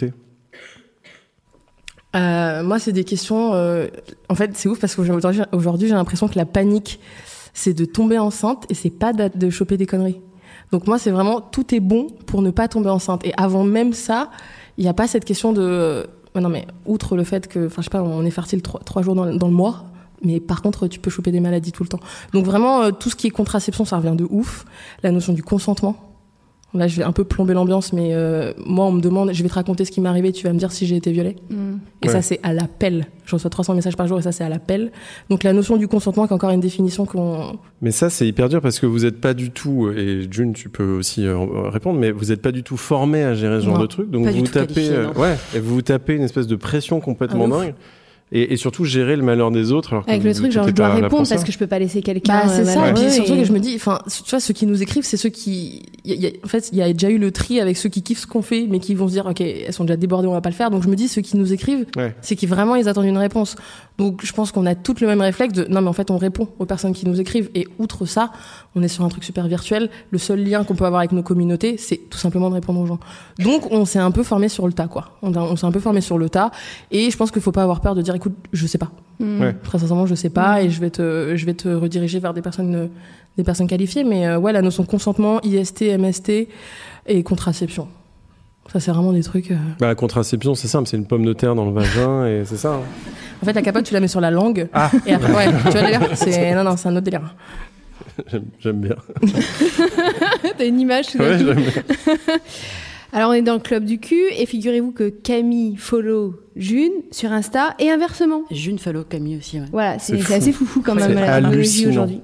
Moi, c'est des questions... En fait, c'est ouf parce qu'aujourd'hui, j'ai l'impression que la panique, c'est de tomber enceinte et c'est pas de choper des conneries. Donc moi, c'est vraiment tout est bon pour ne pas tomber enceinte. Et avant même ça... Il n'y a pas cette question de... Non, mais outre le fait que, je sais pas, on est fertile 3 jours dans le mois, mais par contre, tu peux choper des maladies tout le temps. Donc vraiment, tout ce qui est contraception, ça revient de ouf. La notion du consentement. Là, je vais un peu plomber l'ambiance, mais moi, on me demande, je vais te raconter ce qui m'est arrivé, tu vas me dire si j'ai été violée. Et ça, c'est à l'appel. Je reçois 300 messages par jour et ça, c'est à l'appel. Donc la notion du consentement, qui est encore une définition qu'on... Mais ça, c'est hyper dur parce que vous n'êtes pas du tout, et June, tu peux aussi répondre, mais vous n'êtes pas du tout formé à gérer ce genre de truc. Donc vous tapez une espèce de pression complètement dingue. et surtout gérer le malheur des autres. Alors que avec le truc, genre, je dois répondre parce que je peux pas laisser quelqu'un. C'est ça. Et puis surtout que je me dis, enfin, tu vois, ceux qui nous écrivent, c'est ceux qui, en fait, il y a déjà eu le tri avec ceux qui kiffent ce qu'on fait, mais qui vont se dire, ok, elles sont déjà débordées, on va pas le faire. Donc je me dis, ceux qui nous écrivent, c'est qui vraiment ils attendent une réponse. Donc je pense qu'on a toutes le même réflexe de, non mais en fait, on répond aux personnes qui nous écrivent. Et outre ça, on est sur un truc super virtuel. Le seul lien qu'on peut avoir avec nos communautés, c'est tout simplement de répondre aux gens. Donc on s'est un peu formé sur le tas, quoi. On s'est un peu formé sur le tas. Et je pense qu'il faut pas avoir peur de dire, écoute, je sais pas. Très sincèrement, je sais pas, et je vais te rediriger vers des personnes qualifiées. Mais la notion de consentement, IST, MST et contraception. Ça, c'est vraiment des trucs. La contraception, c'est simple, c'est une pomme de terre dans le vagin et c'est ça. En fait, la capote, tu la mets sur la langue. Et après, tu vois le délire. C'est un autre délire. J'aime bien. T'as une image tout d'un coup. Alors, on est dans le club du cul, et figurez-vous que Camille follow June sur Insta, et inversement. June follow Camille aussi, ouais. Voilà, c'est assez foufou quand même, la technologie aujourd'hui.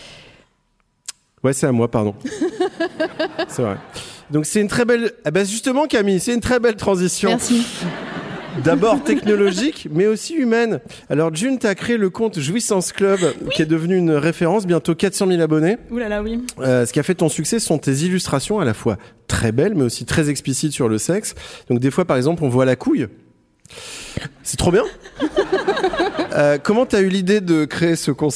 Ouais, c'est à moi, pardon. C'est vrai. Donc, c'est une très belle... justement, Camille, c'est une très belle transition. Merci. D'abord technologique, mais aussi humaine. Alors, June, t'as créé le compte Jouissance Club, qui est devenu une référence, bientôt 400 000 abonnés. Ouh là là, oui. Ce qui a fait ton succès, ce sont tes illustrations, à la fois très belles, mais aussi très explicites sur le sexe. Donc, des fois, par exemple, on voit la couille. C'est trop bien. Comment t'as eu l'idée de créer ce concept ?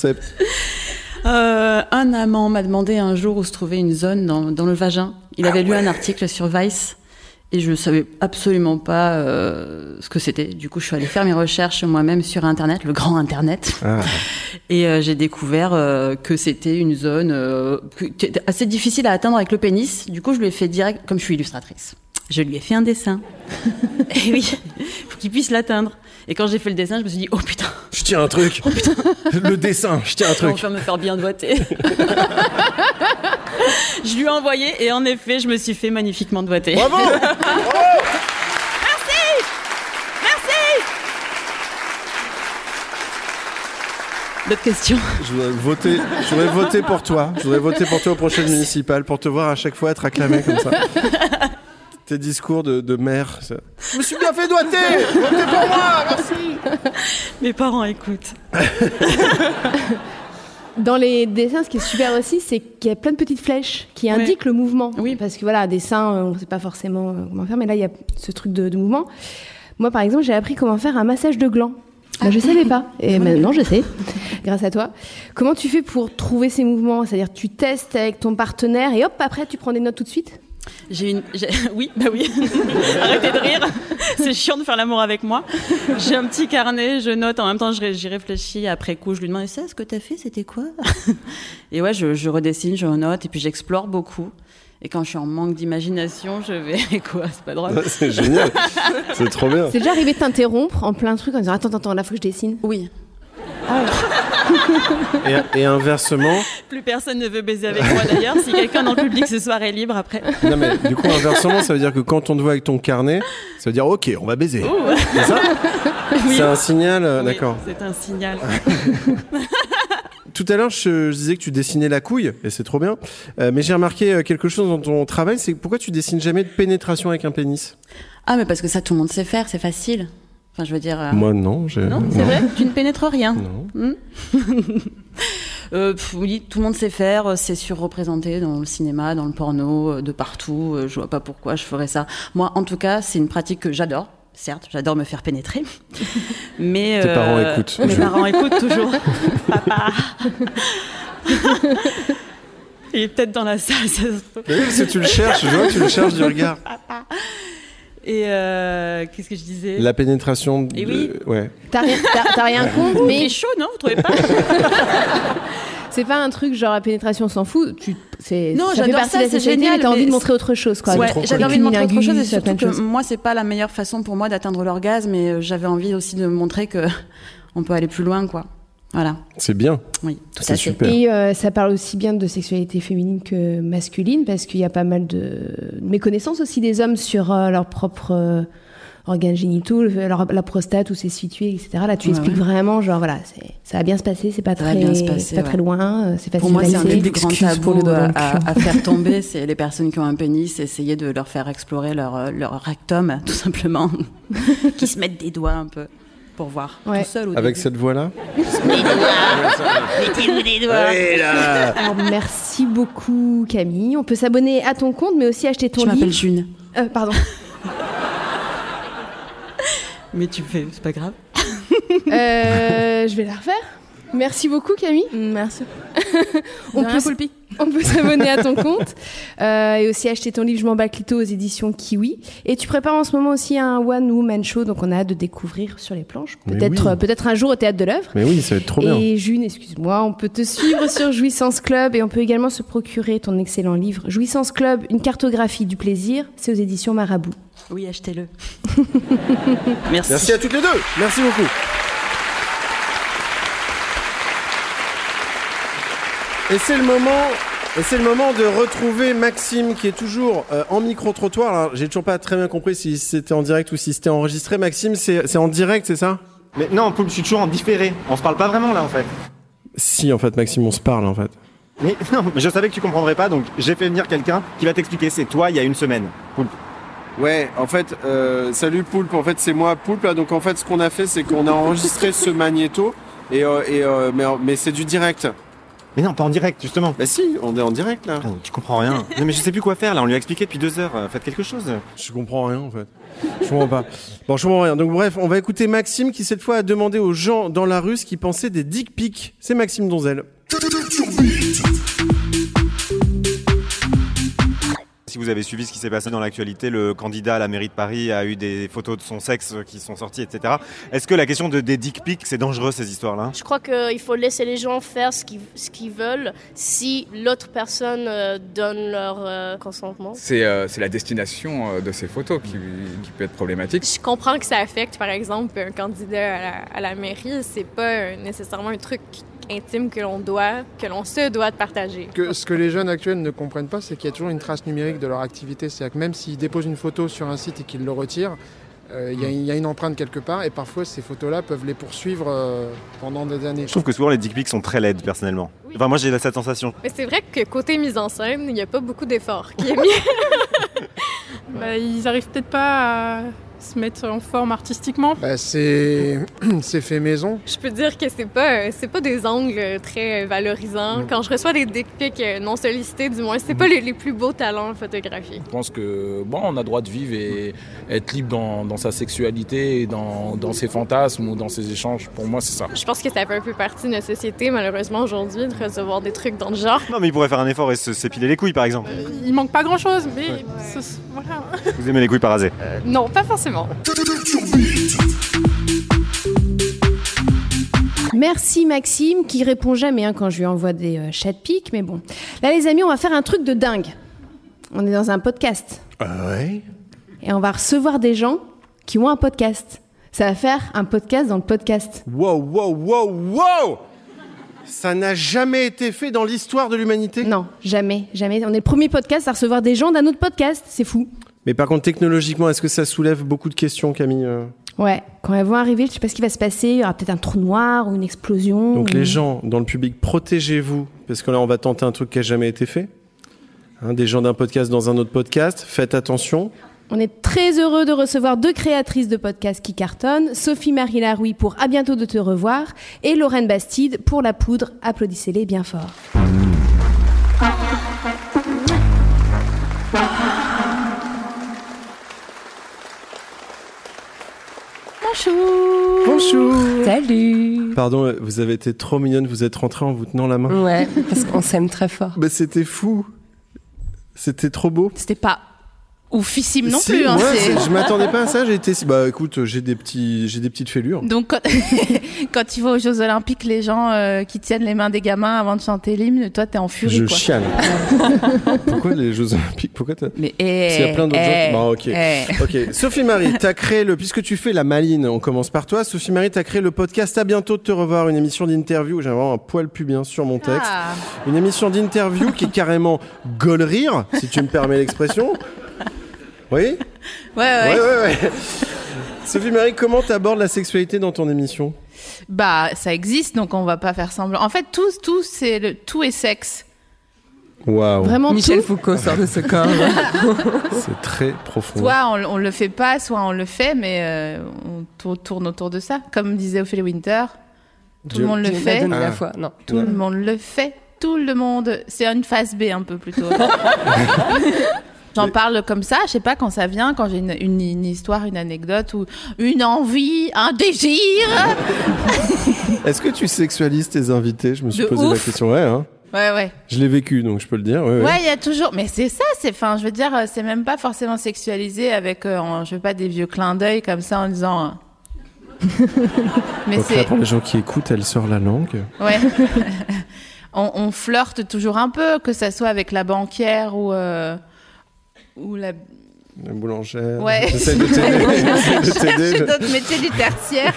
Un amant m'a demandé un jour où se trouvait une zone dans le vagin. Il avait lu un article sur Vice. Et je ne savais absolument pas ce que c'était. Du coup, je suis allée faire mes recherches moi-même sur Internet, le grand Internet. Et j'ai découvert que c'était une zone qui était assez difficile à atteindre avec le pénis. Du coup, je lui ai fait direct, comme je suis illustratrice, je lui ai fait un dessin. Et oui, pour qu'il puisse l'atteindre. Et quand j'ai fait le dessin, je me suis dit, oh putain. Je tiens un truc. Oh putain. Le dessin, je tiens un truc. Je vais me faire bien doigter. Je lui ai envoyé et en effet, je me suis fait magnifiquement doigter. Bravo. Bravo. Merci. D'autres questions ? Je voudrais voter pour toi. Je voudrais voter pour toi aux prochaines municipales, pour te voir à chaque fois être acclamé comme ça. Tes discours de mère. Ça... Je me suis bien fait doigter. Votez pour moi, merci. Mes parents écoutent. Dans les dessins, ce qui est super aussi, c'est qu'il y a plein de petites flèches qui indiquent le mouvement. Oui. Parce que voilà, des seins, on ne sait pas forcément comment faire, mais là, il y a ce truc de mouvement. Moi, par exemple, j'ai appris comment faire un massage de gland. Bah, je ne savais pas. Et maintenant, je sais, grâce à toi. Comment tu fais pour trouver ces mouvements ? C'est-à-dire, tu testes avec ton partenaire et hop, après, tu prends des notes tout de suite ? Oui, bah oui. Arrêtez de rire. C'est chiant de faire l'amour avec moi. J'ai un petit carnet, je note. En même temps, j'y réfléchis. Après coup, je lui demande, ça, ce que t'as fait, c'était quoi ? Et ouais, je redessine, je note, et puis j'explore beaucoup. Et quand je suis en manque d'imagination, je vais quoi ? C'est pas drôle. C'est génial. C'est trop bien. C'est déjà arrivé de t'interrompre en plein truc en disant, attends, là, faut que je dessine. Oui. Ah ouais. Et inversement. Plus personne ne veut baiser avec moi d'ailleurs. Si quelqu'un dans le public ce soir est libre après. Non mais du coup inversement, ça veut dire que quand on te voit avec ton carnet, ça veut dire ok, on va baiser. C'est ça ? Oui. C'est un signal, oui, d'accord. C'est un signal. Tout à l'heure, je disais que tu dessinais la couille, et c'est trop bien. Mais j'ai remarqué quelque chose dans ton travail, c'est pourquoi tu dessines jamais de pénétration avec un pénis ? Ah mais parce que ça, tout le monde sait faire, c'est facile. Enfin, je veux dire. Moi, non. Non, c'est vrai. Tu ne pénètres rien. Non. Oui, tout le monde sait faire. C'est surreprésenté dans le cinéma, dans le porno, de partout. Je vois pas pourquoi je ferais ça. Moi, en tout cas, c'est une pratique que j'adore. Certes, j'adore me faire pénétrer. Mais tes parents écoutent. Mes parents écoutent toujours. Papa. Il est peut-être dans la salle. Ça se trouve. Oui, parce que tu le cherches. Je vois que tu le cherches du regard. Papa. Et qu'est-ce que je disais ? La pénétration. Et oui. Ouais. T'as rien contre, mais. Il fait chaud, non ? Vous trouvez pas ? C'est pas un truc genre la pénétration, on s'en fout. Non, ça fait partie de la société, mais t'as envie de montrer autre chose, quoi. Ouais, j'avais envie de montrer autre chose, et surtout que moi, c'est pas la meilleure façon pour moi d'atteindre l'orgasme, mais j'avais envie aussi de montrer que on peut aller plus loin, quoi. Voilà. C'est bien. Oui, tout c'est à fait. Super. Et ça parle aussi bien de sexualité féminine que masculine, parce qu'il y a pas mal de méconnaissances aussi des hommes sur leur propre organes génitaux, la prostate, où c'est situé, etc. Là, tu expliques vraiment, genre, voilà, ça va bien se passer, c'est pas très loin, c'est facile. Pour moi, c'est un des plus grands tabous à faire tomber, c'est les personnes qui ont un pénis, essayer de leur faire explorer leur rectum, tout simplement, qui se mettent des doigts un peu. pour voir, Ouais. tout seul au Avec début. cette voix-là. Mettez-vous des doigts. Allez, là. Alors, merci beaucoup, Camille. On peut s'abonner à ton compte, mais aussi acheter ton Je livre. m'appelle June. Pardon. Mais tu fais, c'est pas grave. Je vais la refaire. Merci beaucoup, Camille. Merci. On peut s'abonner à ton compte et aussi acheter ton livre Je m'en bats Clito aux éditions Kiwi. Et tu prépares en ce moment aussi un One Woman Show, donc on a hâte de découvrir sur les planches. Mais Peut-être un jour au Théâtre de l'Œuvre. Mais oui, ça va être trop bien. Et June, excuse-moi, on peut te suivre sur Jouissance Club et on peut également se procurer ton excellent livre Jouissance Club, une cartographie du plaisir. C'est aux éditions Marabout. Oui, achetez-le. Merci à toutes les deux. Merci beaucoup. Et c'est le moment de retrouver Maxime qui est toujours en micro-trottoir. Alors, j'ai toujours pas très bien compris si c'était en direct ou si c'était enregistré. Maxime, c'est en direct, c'est ça? Mais non, Poulpe, je suis toujours en différé. On se parle pas vraiment là en fait. Si, en fait, Maxime, on se parle en fait. Mais non, mais je savais que tu comprendrais pas, donc j'ai fait venir quelqu'un qui va t'expliquer. C'est toi il y a une semaine, Poulpe. Ouais, en fait, salut Poulpe, en fait c'est moi Poulpe là. Donc en fait ce qu'on a fait c'est qu'on a enregistré ce magnéto mais c'est du direct. Mais non, pas en direct justement. Bah si, on est en direct là. Ah, tu comprends rien. Non mais je sais plus quoi faire là, on lui a expliqué depuis 2 heures. Faites quelque chose. Je comprends rien en fait. Je comprends pas. Bon, je comprends rien. Donc bref, on va écouter Maxime qui cette fois a demandé aux gens dans la rue ce qu'ils pensaient des dick pics. C'est Maxime Donzel. Si vous avez suivi ce qui s'est passé dans l'actualité, le candidat à la mairie de Paris a eu des photos de son sexe qui sont sorties, etc. Est-ce que la question des dick pics, c'est dangereux ces histoires-là? Je crois qu'il faut laisser les gens faire ce qu'ils veulent si l'autre personne donne leur consentement. C'est la destination de ces photos qui peut être problématique. Je comprends que ça affecte, par exemple, un candidat à la mairie. C'est pas nécessairement un truc intime que l'on se doit de partager. Ce que les jeunes actuels ne comprennent pas, c'est qu'il y a toujours une trace numérique de leur activité. C'est-à-dire que même s'ils déposent une photo sur un site et qu'ils le retirent, il y a une empreinte quelque part et parfois ces photos-là peuvent les poursuivre pendant des années. Je trouve que souvent les dick pics sont très laides personnellement. Oui. Enfin moi j'ai cette sensation. Mais c'est vrai que côté mise en scène, il n'y a pas beaucoup d'efforts qui est mis. Ils arrivent peut-être pas à se mettre en forme artistiquement. C'est fait maison. Je peux dire que c'est pas des angles très valorisants. Quand je reçois des dick pics non sollicités, du moins, c'est pas les plus beaux talents photographiques. Je pense que on a droit de vivre et être libre dans sa sexualité et dans ses fantasmes ou dans ses échanges. Pour moi, c'est ça. Je pense que ça fait un peu partie de notre société, malheureusement, aujourd'hui, de recevoir des trucs dans le genre. Non, mais il pourrait faire un effort et s'épiler les couilles, par exemple. Il manque pas grand-chose, mais voilà. Vous aimez les couilles parasées? Non, pas forcément. Merci Maxime qui répond jamais quand je lui envoie des chat pics, mais bon. Là les amis, on va faire un truc de dingue. On est dans un podcast. Ouais. Et on va recevoir des gens qui ont un podcast. Ça va faire un podcast dans le podcast. Wow! Ça n'a jamais été fait dans l'histoire de l'humanité? Non, jamais. On est le premier podcast à recevoir des gens d'un autre podcast. C'est fou. Mais par contre, technologiquement, est-ce que ça soulève beaucoup de questions, Camille? Ouais, quand elles vont arriver, je sais pas ce qui va se passer. Il y aura peut-être un trou noir ou une explosion. Donc les gens dans le public, protégez-vous, parce que là, on va tenter un truc qui n'a jamais été fait. Des gens d'un podcast dans un autre podcast, faites attention. On est très heureux de recevoir 2 créatrices de podcasts qui cartonnent, Sophie-Marie Larouille pour À bientôt de te revoir et Lorraine Bastide pour La Poudre. Applaudissez-les bien fort. Bonjour. Salut. Pardon, vous avez été trop mignonne, vous êtes rentrée en vous tenant la main. Ouais, parce qu'on s'aime très fort. Mais c'était fou. C'était trop beau. C'était pas oufissime non si, plus. Hein, je m'attendais pas à ça. Bah écoute, j'ai des petites fêlures. Donc quand tu vas aux Jeux Olympiques, les gens qui tiennent les mains des gamins avant de chanter l'hymne, toi t'es en furie. Je quoi. chiale. Pourquoi les Jeux Olympiques? Pourquoi t'as... Mais s'il y a plein d'autres gens. Bon, ok. Sophie-Marie, t'as créé puisque tu fais la maline, on commence par toi. Sophie-Marie, t'as créé le podcast À bientôt de te revoir, une émission d'interview. J'ai vraiment un poil pubien sur mon texte. Une émission d'interview qui est carrément gaulerie, si tu me permets l'expression. Oui. Ouais. Sophie-Marie, comment t'abordes la sexualité dans ton émission? Bah, ça existe, donc on va pas faire semblant. En fait, tout est sexe. Waouh. Vraiment Michel tout. Foucault sort de ce corps. C'est très profond. Soit on le fait pas, soit on le fait, mais on tourne autour de ça. Comme disait Ophélie Winter, tout le monde le fait. Donne la foi. Non. Tout le monde le fait. Tout le monde. C'est une phase B un peu plutôt. J'en parle comme ça, je sais pas, quand ça vient, quand j'ai une histoire, une anecdote ou une envie, un désir. Est-ce que tu sexualises tes invités? Je me suis posé la question. Ouais, hein. Ouais. Je l'ai vécu, donc je peux le dire. Ouais, il y a toujours. Mais c'est ça, je veux dire, c'est même pas forcément sexualisé avec, je veux pas, des vieux clins d'œil comme ça en disant. Mais c'est. Pour les gens qui écoutent, elle sort la langue. Ouais. on flirte toujours un peu, que ça soit avec la banquière ou la boulangère. Ouais. J'essaie de t'aider. Chercher d'autres métiers du tertiaire.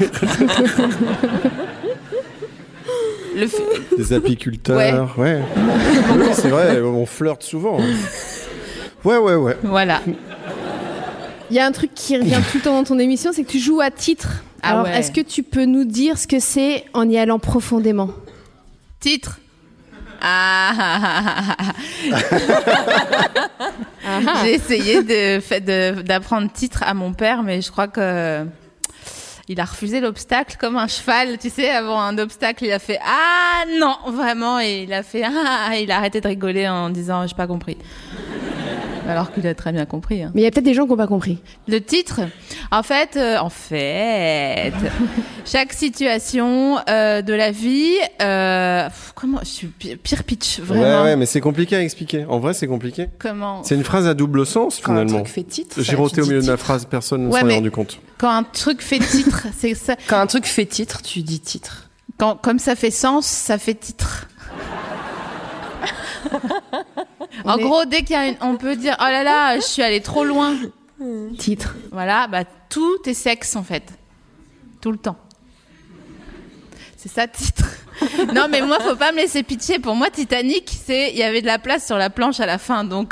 Des apiculteurs. Ouais. Oui, c'est vrai, on flirte souvent. Ouais. Voilà. Il y a un truc qui revient tout le temps dans ton émission, c'est que tu joues à titre. Alors, est-ce que tu peux nous dire ce que c'est en y allant profondément? Titre. J'ai essayé d'apprendre titre à mon père, mais je crois que il a refusé l'obstacle comme un cheval. Tu sais, avant un obstacle, il a fait ah non, vraiment, et il a fait il a arrêté de rigoler en disant j'ai pas compris. Alors qu'il a très bien compris. Hein. Mais il y a peut-être des gens qui n'ont pas compris. Le titre, en fait, chaque situation de la vie, comment, je suis pire pitch, vraiment. Ouais, mais c'est compliqué à expliquer. En vrai, c'est compliqué. Comment? C'est une phrase à double sens, finalement. Quand un truc fait titre. J'ai roté au milieu de ma phrase, personne ne s'en est rendu compte. Quand un truc fait titre, c'est ça. Quand un truc fait titre, tu dis titre. Comme ça fait sens, ça fait titre. En gros, dès qu'il y a on peut dire oh là là, je suis allée trop loin. Titre. Voilà, tout est sexe en fait, tout le temps. C'est ça titre. Non mais moi, faut pas me laisser pitcher. Pour moi, Titanic, il y avait de la place sur la planche à la fin, donc.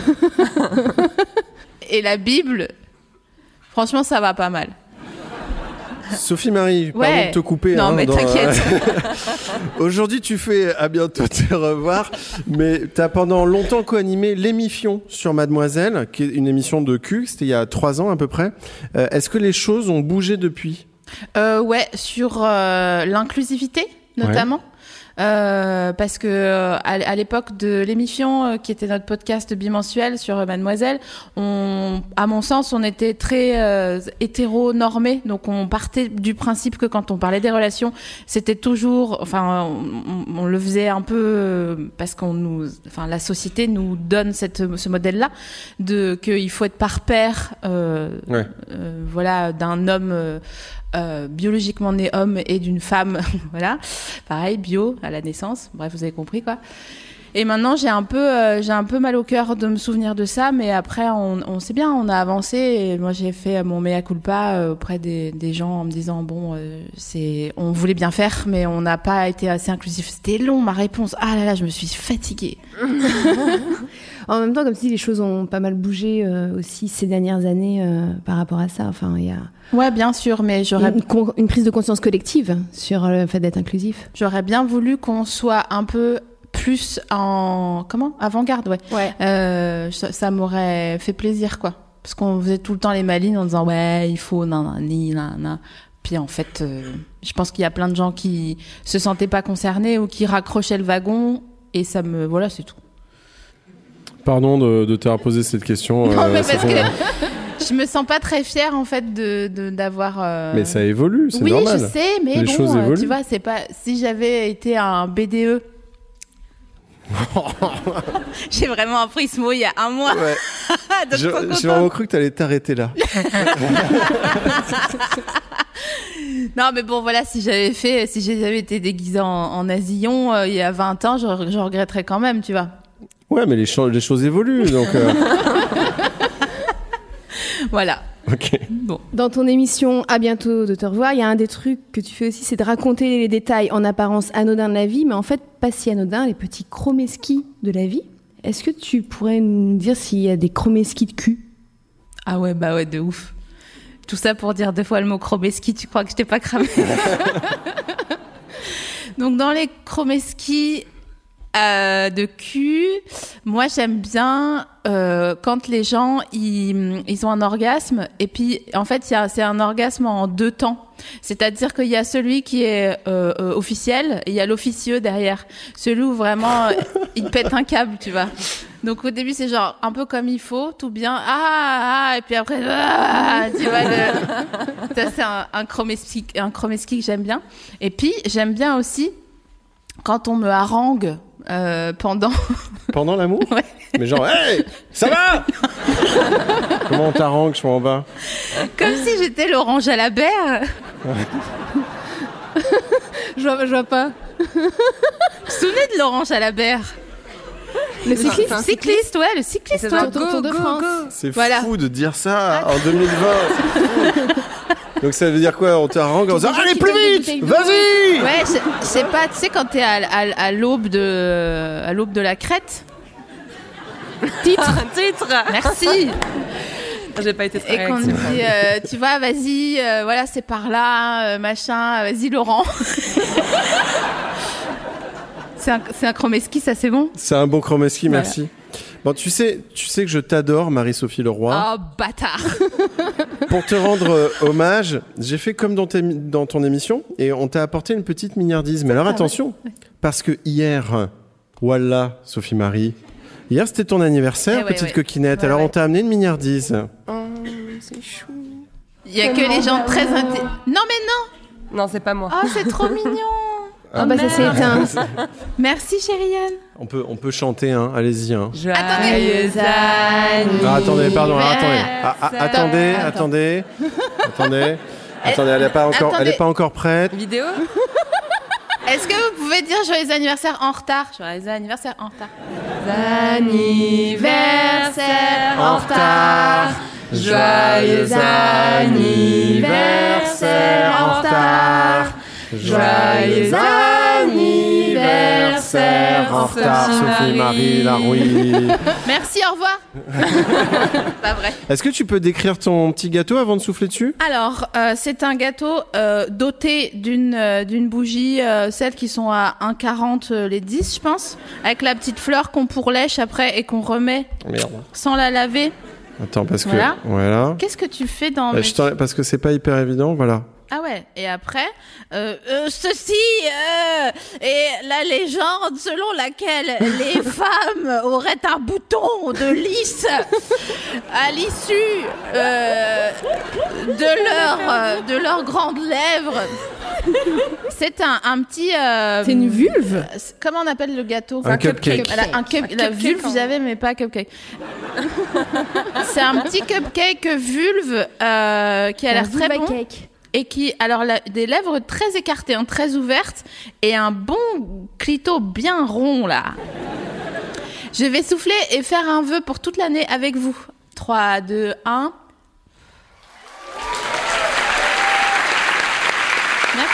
Et la Bible, franchement, ça va pas mal. Sophie-Marie, pardon de te couper. Non, mais t'inquiète. Aujourd'hui, tu fais À bientôt te revoir, mais tu as pendant longtemps co-animé l'émission sur Mademoiselle, qui est une émission de cul, c'était il y a 3 ans à peu près. Est-ce que les choses ont bougé depuis? Ouais, sur l'inclusivité, notamment. Ouais. Parce que à l'époque de l'émission qui était notre podcast bimensuel sur Mademoiselle, à mon sens, on était très hétéronormés. Donc on partait du principe que quand on parlait des relations, c'était toujours, on le faisait un peu parce la société nous donne ce modèle-là qu'il faut être par pair, voilà, d'un homme. Biologiquement né homme et d'une femme, voilà, pareil, bio à la naissance, bref, vous avez compris quoi. Et maintenant j'ai un peu mal au cœur de me souvenir de ça, mais après on sait bien, on a avancé et moi j'ai fait mon mea culpa auprès des gens en me disant on voulait bien faire mais on n'a pas été assez inclusif. C'était long ma réponse, ah là là, je me suis fatiguée. En même temps, comme si les choses ont pas mal bougé aussi ces dernières années par rapport à ça. Il y a ouais, bien sûr, mais j'aurais une prise de conscience collective sur le fait d'être inclusif. J'aurais bien voulu qu'on soit un peu plus avant-garde, ouais. Ça m'aurait fait plaisir, quoi. Parce qu'on faisait tout le temps les malines en disant ouais, il faut nanani. Puis en fait, je pense qu'il y a plein de gens qui se sentaient pas concernés ou qui raccrochaient le wagon et voilà, c'est tout. Pardon de t'avoir posé cette question. Non, mais parce que je me sens pas très fière en fait d'avoir. Mais ça évolue, c'est normal. Oui, je sais, mais les choses évoluent. Tu vois, c'est pas. Si j'avais été un BDE. J'ai vraiment appris ce mot il y a 1 mois. Ouais. J'ai vraiment cru que t'allais t'arrêter là. Non, mais bon, voilà, si j'avais été déguisée en asillon il y a 20 ans, je regretterais quand même, tu vois. Ouais, mais les choses évoluent, donc. Voilà. Ok. Bon. Dans ton émission À bientôt de te revoir, il y a un des trucs que tu fais aussi, c'est de raconter les détails en apparence anodins de la vie, mais en fait pas si anodins, les petits chromesquis de la vie. Est-ce que tu pourrais nous dire s'il y a des chromesquis de cul? Ah ouais, bah ouais, de ouf. Tout ça pour dire 2 fois le mot chromesquis, tu crois que je t'ai pas cramé? Donc dans les chromesquis, De cul, moi j'aime bien quand les gens ils ont un orgasme et puis en fait c'est un orgasme en 2 temps. C'est-à-dire qu'il y a celui qui est officiel et il y a l'officieux derrière. Celui où vraiment il pète un câble, tu vois. Donc au début c'est genre un peu comme il faut, tout bien, et puis après, tu vois, ça c'est un chromeski que j'aime bien. Et puis j'aime bien aussi quand on me harangue pendant l'amour. Ouais. Mais genre, hey, ça va? Comment on t'harangue, je m'en bas? Comme si j'étais Laurent Jalabert. Je vois pas. Vous vous souvenez de Laurent Jalabert? Le cycliste, ouais, le cycliste, ouais. Tour de France. C'est fou de dire ça en 2020. Donc ça veut dire quoi? On t'harangue en disant allez plus vite, vas-y. Ouais, je sais pas, tu sais quand t'es à l'aube de la crête. Titre. Merci. J'ai pas été très Et qu'on dit, tu vois, vas-y, voilà, c'est par là, machin, vas-y Laurent. C'est un chromeski, ça c'est bon? C'est un bon chromeski, merci. Voilà. Bon, tu sais que je t'adore, Marie-Sophie Leroy. Oh, bâtard. Pour te rendre hommage, j'ai fait comme dans ton émission et on t'a apporté une petite mignardise. Mais alors attention, parce que hier, voilà, Sophie Marie, hier c'était ton anniversaire, petite coquinette. Alors on t'a amené une mignardise. Oh, c'est chou. Il y a que les gens très Non mais non. Non, c'est pas moi. Oh, c'est trop mignon. Ah bah ça s'est éteint. Merci chérie Yann. On peut chanter, hein. Allez-y. Hein. Joyeux anniversaire. Attendez, pardon. Attendez. Elle est pas encore prête. Vidéo. Est-ce que vous pouvez dire joyeux anniversaire en retard? Joyeux anniversaire en retard. Anniversaire en retard. Joyeux anniversaire en retard. Joyeux anniversaire en retard, Sophie Marie Larouille. Merci, au revoir. Pas vrai. Est-ce que tu peux décrire ton petit gâteau avant de souffler dessus? Alors, c'est un gâteau doté d'une bougie, celles qui sont à 1,40 les 10, je pense, avec la petite fleur qu'on pourlèche après et qu'on remet sans la laver. Attends, parce que voilà. Qu'est-ce que tu fais dans parce que c'est pas hyper évident, voilà. Ah ouais, et après, ceci est la légende selon laquelle les femmes auraient un bouton de lys à l'issue de leurs grandes lèvres. C'est un petit... c'est une vulve? Comment on appelle le gâteau? Un cupcake. La vulve, vous avez, mais pas cupcake. C'est un petit cupcake vulve qui a l'air très bon. Cake. Et qui, alors, des lèvres très écartées, hein, très ouvertes, et un bon clito bien rond, là. Je vais souffler et faire un vœu pour toute l'année avec vous. 3, 2, 1. Merci.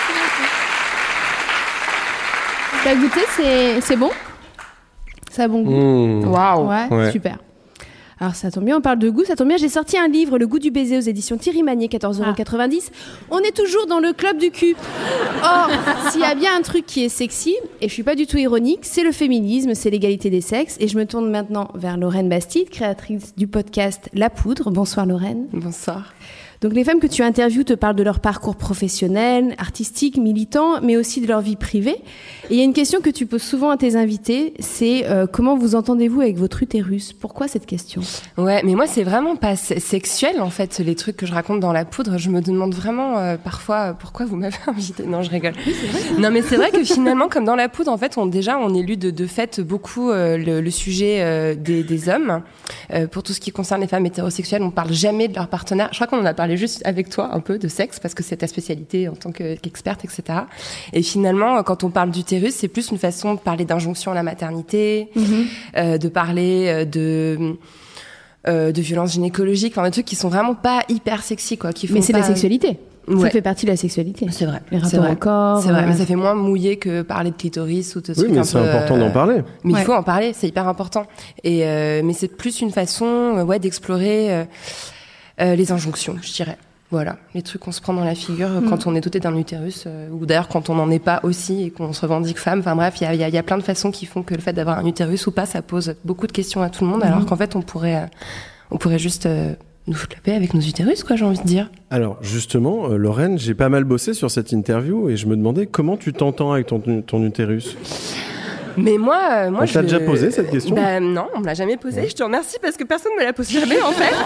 T'as goûté, c'est bon? Ça a bon goût. Waouh. Ouais, super. Alors ça tombe bien, on parle de goût, ça tombe bien, j'ai sorti un livre, Le goût du baiser aux éditions Thierry Magnier, 14,90 €. On est toujours dans le club du cul. Or, s'il y a bien un truc qui est sexy, et je suis pas du tout ironique, c'est le féminisme, c'est l'égalité des sexes. Et je me tourne maintenant vers Lorraine Bastide, créatrice du podcast La Poudre. Bonsoir Lorraine. Bonsoir. Donc les femmes que tu interviews te parlent de leur parcours professionnel, artistique, militant, mais aussi de leur vie privée. Et il y a une question que tu poses souvent à tes invités, c'est comment vous entendez-vous avec votre utérus? Pourquoi cette question? Ouais, mais moi c'est vraiment pas sexuel en fait, les trucs que je raconte dans La Poudre. Je me demande vraiment parfois pourquoi vous m'avez invité. Non, je rigole. Oui, c'est vrai. Non, mais c'est vrai que finalement, comme dans La Poudre, en fait, on élude de fait beaucoup le sujet des hommes. Pour tout ce qui concerne les femmes hétérosexuelles, on parle jamais de leur partenaire. Je crois qu'on en a parlé juste avec toi un peu de sexe parce que c'est ta spécialité en tant qu'experte, etc. Et finalement, quand on parle d'utérus, c'est plus une façon de parler d'injonction à la maternité, de parler de violences gynécologiques, enfin des trucs qui sont vraiment pas hyper sexy, quoi. Mais c'est la sexualité. Ouais. Ça fait partie de la sexualité. C'est vrai. Les rapports au corps. C'est vrai, mais ça fait moins mouillé que parler de clitoris ou de trucs un peu... Oui, mais c'est important d'en parler. Mais il faut en parler, c'est hyper important. Mais c'est plus une façon d'explorer les injonctions, je dirais. Voilà, les trucs qu'on se prend dans la figure quand on est doté d'un utérus, ou d'ailleurs quand on n'en est pas aussi et qu'on se revendique femme. Enfin bref, il y a plein de façons qui font que le fait d'avoir un utérus ou pas, ça pose beaucoup de questions à tout le monde, alors qu'en fait on pourrait juste nous foutre la paix avec nos utérus, quoi, j'ai envie de dire. Alors justement, Lorraine, j'ai pas mal bossé sur cette interview et je me demandais comment tu t'entends avec ton utérus. Mais moi, on t'a déjà posé cette question ? Non, on me l'a jamais posé. Je te remercie parce que personne me l'a posé jamais en fait.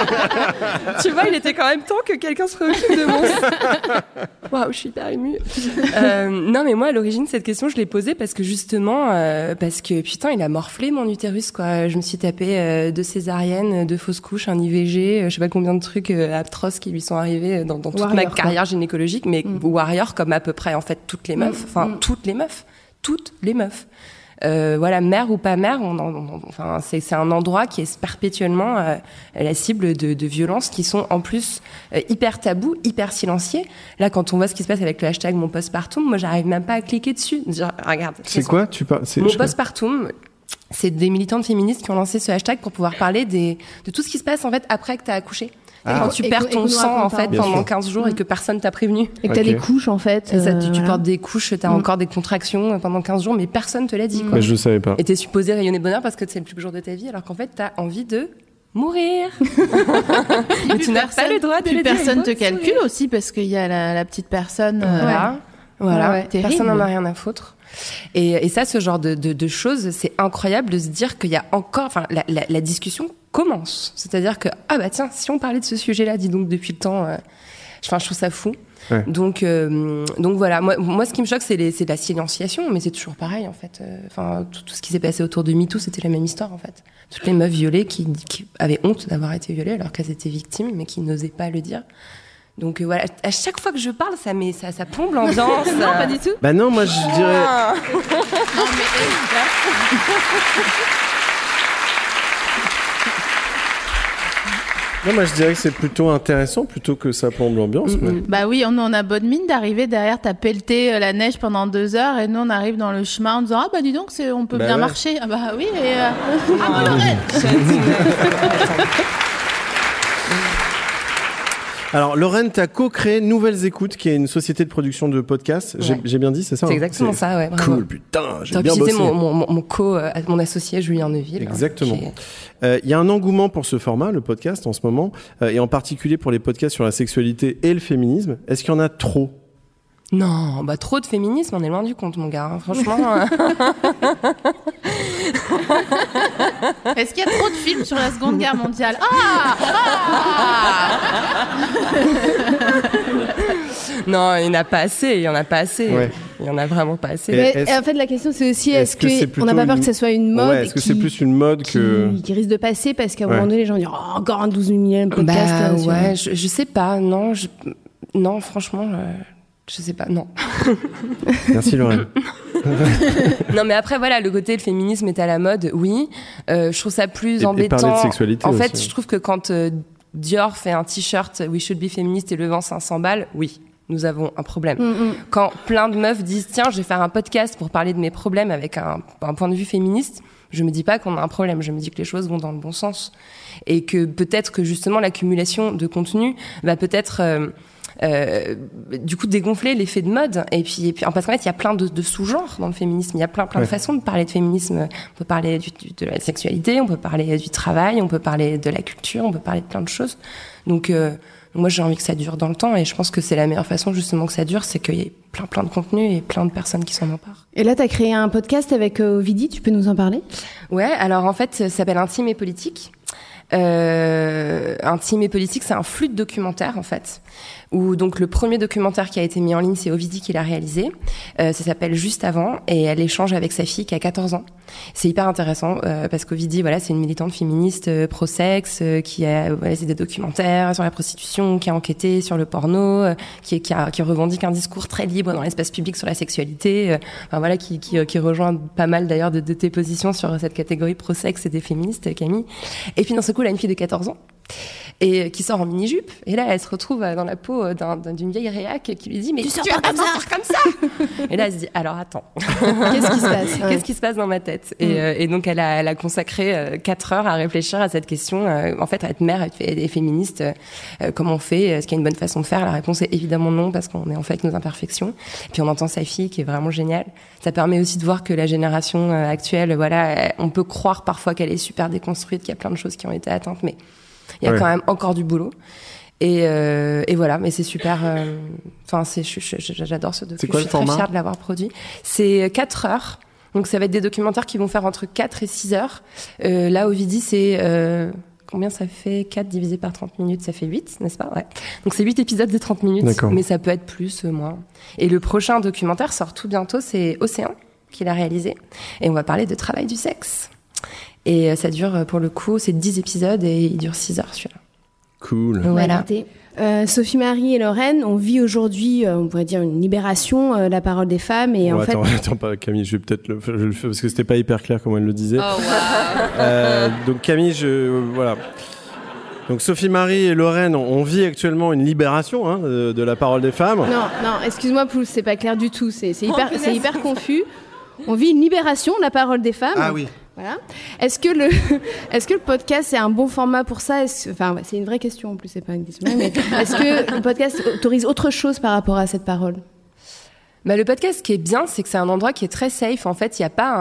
Tu vois, il était quand même temps que quelqu'un se préoccupe de mon. Waouh, je suis hyper émue. Non, mais moi, à l'origine, cette question, je l'ai posée parce que justement, parce que putain, il a morflé mon utérus, quoi. Je me suis tapé 2 césariennes, 2 fausses couches, un IVG, je sais pas combien de trucs atroces qui lui sont arrivés dans toute ma carrière gynécologique, mais warrior comme à peu près en fait toutes les meufs, toutes les meufs. Voilà, mère ou pas mère, enfin, c'est un endroit qui est perpétuellement la cible de violences qui sont en plus hyper tabous, hyper silenciées. Là, quand on voit ce qui se passe avec le hashtag mon postpartum, moi, j'arrive même pas à cliquer dessus. Dire, regarde. C'est quoi tu parles Mon postpartum. C'est des militantes féministes qui ont lancé ce hashtag pour pouvoir parler de tout ce qui se passe en fait après que t'as accouché. Quand tu perds ton sang en fait pendant 15 jours et que personne t'a prévenu. Et que t'as des couches en fait. Et ça, tu portes des couches, t'as encore des contractions pendant 15 jours, mais personne te l'a dit. Quoi. Mais je le savais pas. Et t'es supposé rayonner de bonheur parce que c'est le plus beau jour de ta vie, alors qu'en fait t'as envie de mourir. Mais tu n'as pas le droit de le dire. Personne te calcule aussi parce qu'il y a la petite personne. Voilà. Personne n'en a rien à foutre. Et ça, ce genre de choses, c'est incroyable de se dire qu'il y a encore, enfin, la discussion commence. C'est-à-dire que, ah bah tiens, si on parlait de ce sujet-là, dis donc, depuis le temps, je trouve ça fou. Ouais. Donc voilà. Moi, ce qui me choque, c'est la silenciation, mais c'est toujours pareil, en fait. Enfin, tout ce qui s'est passé autour de MeToo, c'était la même histoire, en fait. Toutes les meufs violées qui avaient honte d'avoir été violées alors qu'elles étaient victimes, mais qui n'osaient pas le dire. Donc voilà, à chaque fois que je parle, ça plombe l'ambiance. Non, pas du tout. Bah non, moi je dirais. Non mais non, moi je dirais que c'est plutôt intéressant plutôt que ça plombe l'ambiance. Mais... Bah oui, on a bonne mine d'arriver derrière, t'as pelleté la neige pendant 2 heures et nous on arrive dans le chemin en disant ah bah dis donc on peut bien marcher. Ah bah oui et ah bah Lorraine. Alors, Lorraine, tu as co-créé Nouvelles Écoutes, qui est une société de production de podcasts. Ouais. J'ai bien dit, c'est ça? C'est exactement ça, ouais. Vraiment. Cool, putain, j'ai bien bossé. Mon associé Julien Neuville. Exactement. Il y a un engouement pour ce format, le podcast, en ce moment, et en particulier pour les podcasts sur la sexualité et le féminisme. Est-ce qu'il y en a trop? Non, bah trop de féminisme, on est loin du compte, mon gars. Franchement. Est-ce qu'il y a trop de films sur la Seconde Guerre mondiale? Non, il n'y en a pas assez. Il y en a vraiment pas assez. Mais en fait, la question, c'est aussi est-ce qu'on n'a pas peur que ça soit une mode? Est-ce que c'est plus une mode qui risque de passer parce qu'à un moment donné, les gens disent encore un 12 millième podcast. Ouais, je sais pas. Non, franchement. Je sais pas, non. Merci Lorraine. Non mais après voilà, le côté le féminisme est à la mode, oui. Je trouve ça plus embêtant. Et parler de sexualité en aussi. fait, je trouve que quand Dior fait un t-shirt We should be féministe et le vend 500 balles, oui, nous avons un problème. Quand plein de meufs disent tiens, je vais faire un podcast pour parler de mes problèmes avec un point de vue féministe, je me dis pas qu'on a un problème, je me dis que les choses vont dans le bon sens et que peut-être que justement l'accumulation de contenu va peut-être du coup dégonfler l'effet de mode et puis parce qu'en fait il y a plein de sous-genres dans le féminisme, il y a plein de façons de parler de féminisme. On peut parler de la sexualité, on peut parler du travail, on peut parler de la culture, on peut parler de plein de choses. Donc moi j'ai envie que ça dure dans le temps et je pense que c'est la meilleure façon justement que ça dure, c'est qu'il y ait plein de contenu et plein de personnes qui s'en emparent. Et là t'as créé un podcast avec Ovidie, tu peux nous en parler? Ouais, alors en fait ça s'appelle Intime et politique. Intime et politique, c'est un flux de documentaires en fait. Où donc le premier documentaire qui a été mis en ligne, c'est Ovidie qui l'a réalisé. Ça s'appelle Juste avant et elle échange avec sa fille qui a 14 ans. C'est hyper intéressant parce qu'Ovidie, voilà, c'est une militante féministe pro-sexe qui a réalisé des documentaires sur la prostitution, qui a enquêté sur le porno, qui revendique un discours très libre dans l'espace public sur la sexualité. Enfin voilà, qui rejoint pas mal d'ailleurs de tes positions sur cette catégorie pro-sexe et des féministes, Camille. Et puis dans ce coup, elle a une fille de 14 ans et qui sort en mini-jupe. Et là, elle se retrouve dans la peau d'une vieille réac qui lui dit « Mais tu vas pas sortir comme ça !» Et là, elle se dit « Alors, attends. Qu'est-ce qui se passe ? Qu'est-ce qui se passe dans ma tête ?» Et donc, elle a consacré 4 heures à réfléchir à cette question. En fait, à être mère et féministe, comment on fait ? Est-ce qu'il y a une bonne façon de faire ? La réponse est évidemment non, parce qu'on est en fait avec nos imperfections. Et puis, on entend sa fille, qui est vraiment géniale. Ça permet aussi de voir que la génération actuelle, voilà, on peut croire parfois qu'elle est super déconstruite, qu'il y a plein de choses qui ont été atteintes, mais il y a quand même encore du boulot. Et voilà, mais c'est super. Enfin, j'adore ce docu. C'est quoi je suis le format ? très fière de l'avoir produit. C'est 4 heures. Donc, ça va être des documentaires qui vont faire entre 4 et 6 heures. Là, Ovidie, c'est... combien ça fait ? 4 divisé par 30 minutes, ça fait 8, n'est-ce pas ? Ouais. Donc, c'est 8 épisodes de 30 minutes. D'accord. Mais ça peut être plus, moins. Et le prochain documentaire sort tout bientôt. C'est Océan qu'il a réalisé. Et on va parler de travail du sexe. Et ça dure, pour le coup, c'est 10 épisodes et il dure 6 heures, celui-là. Cool. Voilà. Sophie Marie et Lorraine, on vit aujourd'hui, on pourrait dire une libération, la parole des femmes. Et Bon, en attends, pas Camille, je vais peut-être je le fais parce que c'était pas hyper clair comme elle le disait. Oh, wow. Donc Camille, voilà. Donc Sophie Marie et Lorraine, on vit actuellement une libération de la parole des femmes. Non, excuse-moi, Pouls, c'est pas clair du tout. C'est hyper confus. On vit une libération de la parole des femmes. Ah oui. Voilà. Est-ce que le podcast est un bon format pour ça ? Enfin, c'est une vraie question en plus, c'est pas une question. Mais est-ce que le podcast autorise autre chose par rapport à cette parole ? Bah, le podcast, ce qui est bien, c'est que c'est un endroit qui est très safe. En fait, il n'y a pas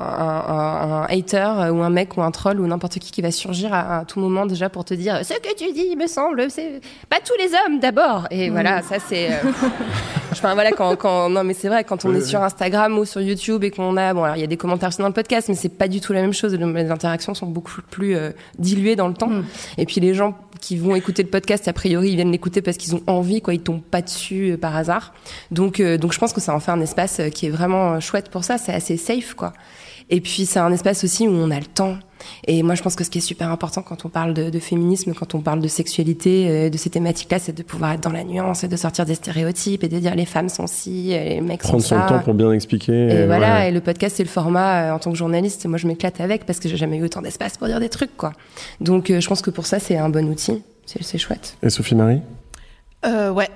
un hater ou un mec ou un troll ou n'importe qui va surgir à tout moment déjà pour te dire ce que tu dis, il me semble, c'est pas tous les hommes d'abord. Et voilà, ça c'est. Enfin voilà, non mais c'est vrai, quand on est sur Instagram ou sur YouTube et qu'on a, bon alors il y a des commentaires aussi dans le podcast, mais c'est pas du tout la même chose. Les interactions sont beaucoup plus diluées dans le temps. Et puis les gens qui vont écouter le podcast, a priori, ils viennent l'écouter parce qu'ils ont envie, quoi. Ils tombent pas dessus par hasard. Donc je pense que ça en fait un espace qui est vraiment chouette pour ça. C'est assez safe, quoi. Et puis c'est un espace aussi où on a le temps. Et moi je pense que ce qui est super important quand on parle de féminisme, quand on parle de sexualité, de ces thématiques-là, c'est de pouvoir être dans la nuance et de sortir des stéréotypes et de dire les femmes sont ci, les mecs sont ça. Prendre son temps pour bien expliquer. Et voilà, et le podcast c'est le format, en tant que journaliste, moi je m'éclate avec parce que j'ai jamais eu autant d'espace pour dire des trucs, quoi. Donc je pense que pour ça c'est un bon outil, c'est chouette. Et Sophie Marie ? Ouais.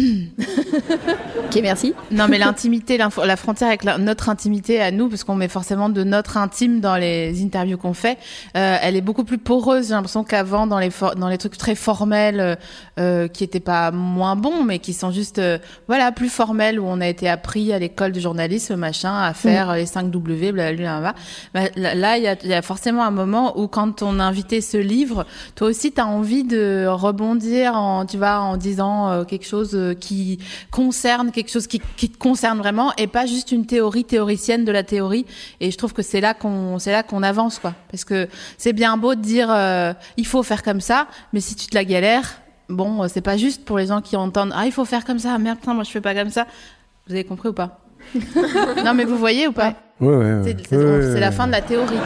Ok, merci. Non, mais l'intimité, la frontière avec notre intimité à nous, parce qu'on met forcément de notre intime dans les interviews qu'on fait, elle est beaucoup plus poreuse. J'ai l'impression qu'avant, dans les trucs très formels, qui étaient pas moins bons, mais qui sont juste, plus formels, où on a été appris à l'école du journalisme, machin, à faire les 5 W, blablabla. Là, il y a forcément un moment où, quand on a invité ce livre, toi aussi, t'as envie de rebondir en disant quelque chose qui concerne, quelque chose qui te concerne vraiment, et pas juste une théoricienne de la théorie. Et je trouve que c'est là qu'on avance, quoi. Parce que c'est bien beau de dire il faut faire comme ça, mais si tu te la galères, bon, c'est pas juste pour les gens qui entendent il faut faire comme ça, merde, putain, moi je fais pas comme ça. Vous avez compris ou pas? Non, mais vous voyez ou pas? Ouais. C'est la fin de la théorie.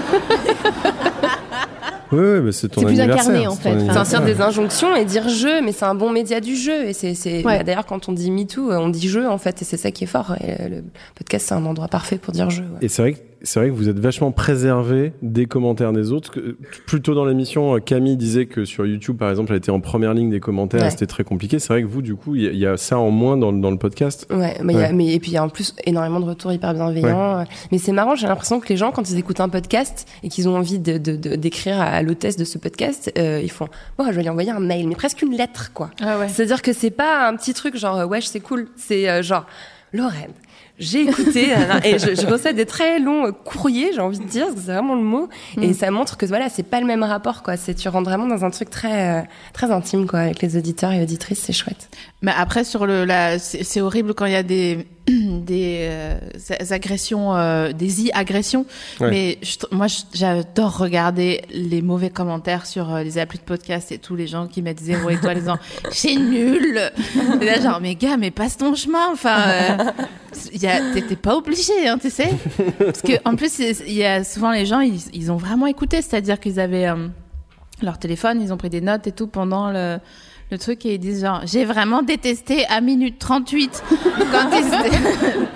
Oui, mais c'est ton plus anniversaire. incarné, en fait. Sortir des injonctions et dire jeu, mais c'est un bon média du jeu. Et d'ailleurs, quand on dit MeToo, on dit jeu, en fait, et c'est ça qui est fort. Et le podcast, c'est un endroit parfait pour dire jeu. Ouais. Et c'est vrai que vous êtes vachement préservé des commentaires des autres. Plus tôt dans l'émission, Camille disait que sur YouTube, par exemple, elle était en première ligne des commentaires, et c'était très compliqué. C'est vrai que vous, du coup, il y a ça en moins dans le podcast. Ouais, mais et puis il y a en plus énormément de retours hyper bienveillants. Ouais. Mais c'est marrant, j'ai l'impression que les gens, quand ils écoutent un podcast et qu'ils ont envie d'écrire à l'hôtesse de ce podcast, ils font je vais lui envoyer un mail, mais presque une lettre, quoi. Ah ouais. C'est-à-dire que c'est pas un petit truc genre wesh, c'est cool. C'est genre Lorraine, j'ai écouté et je reçois des très longs courriers, j'ai envie de dire, parce que c'est vraiment le mot, et ça montre que voilà, c'est pas le même rapport, quoi. Tu rentres vraiment dans un truc très très intime, quoi, avec les auditeurs et auditrices, c'est chouette. Mais après c'est horrible quand il y a des agressions, des agressions. Ouais. Mais moi, j'adore regarder les mauvais commentaires sur les applis de podcast et tous les gens qui mettent 0 étoile en disant c'est nul. Et là, genre, mais gars, mais passe ton chemin. Enfin, t'es pas obligé, hein, tu sais. Parce que en plus, il y a souvent les gens, ils ont vraiment écouté, c'est-à-dire qu'ils avaient leur téléphone, ils ont pris des notes et tout pendant le truc, et ils disent genre j'ai vraiment détesté à minute 38 quand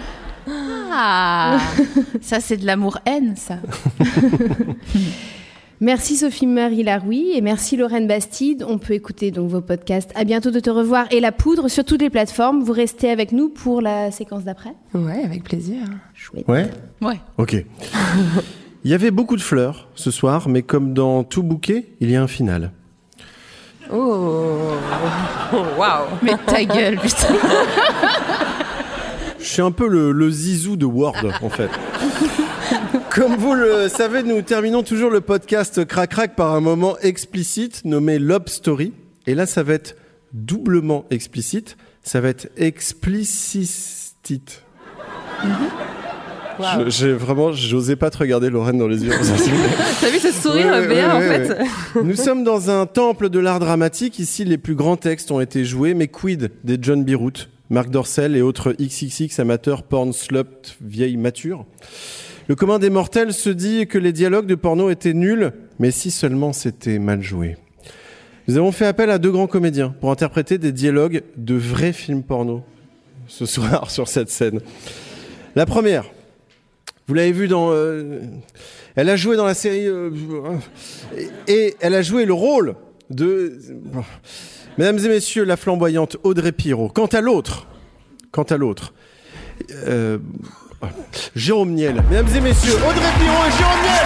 ça c'est de l'amour-haine, ça. Merci Sophie-Marie Laroui et merci Lorraine Bastide. On peut écouter donc vos podcasts. À bientôt de te revoir et La Poudre sur toutes les plateformes. Vous restez avec nous pour la séquence d'après? Ouais, avec plaisir. Chouette. Ouais. Ok. Il y avait beaucoup de fleurs ce soir, mais comme dans tout bouquet, il y a un final. Oh, waouh. Mais ta gueule, putain. Je suis un peu le zizou de Word, en fait. Comme vous le savez, nous terminons toujours le podcast Crac Crac par un moment explicite nommé Love Story. Et là, ça va être doublement explicite. Ça va être explicite. Wow. J'osais pas te regarder, Lorraine, dans les yeux. T'as vu ce sourire béat, en fait. Nous sommes dans un temple de l'art dramatique. Ici, les plus grands textes ont été joués. Mais quid des John Bierut, Marc Dorcel et autres XXX amateurs porn slut vieilles matures? Le commun des mortels se dit que les dialogues de porno étaient nuls, mais si seulement c'était mal joué. Nous avons fait appel à 2 grands comédiens pour interpréter des dialogues de vrais films porno ce soir sur cette scène. La première, vous l'avez vu dans... elle a joué dans la série... et elle a joué le rôle de... Mesdames et messieurs, la flamboyante Audrey Pirot. Quant à l'autre... Jérôme Niel. Mesdames et messieurs, Audrey Pirot et Jérôme Niel.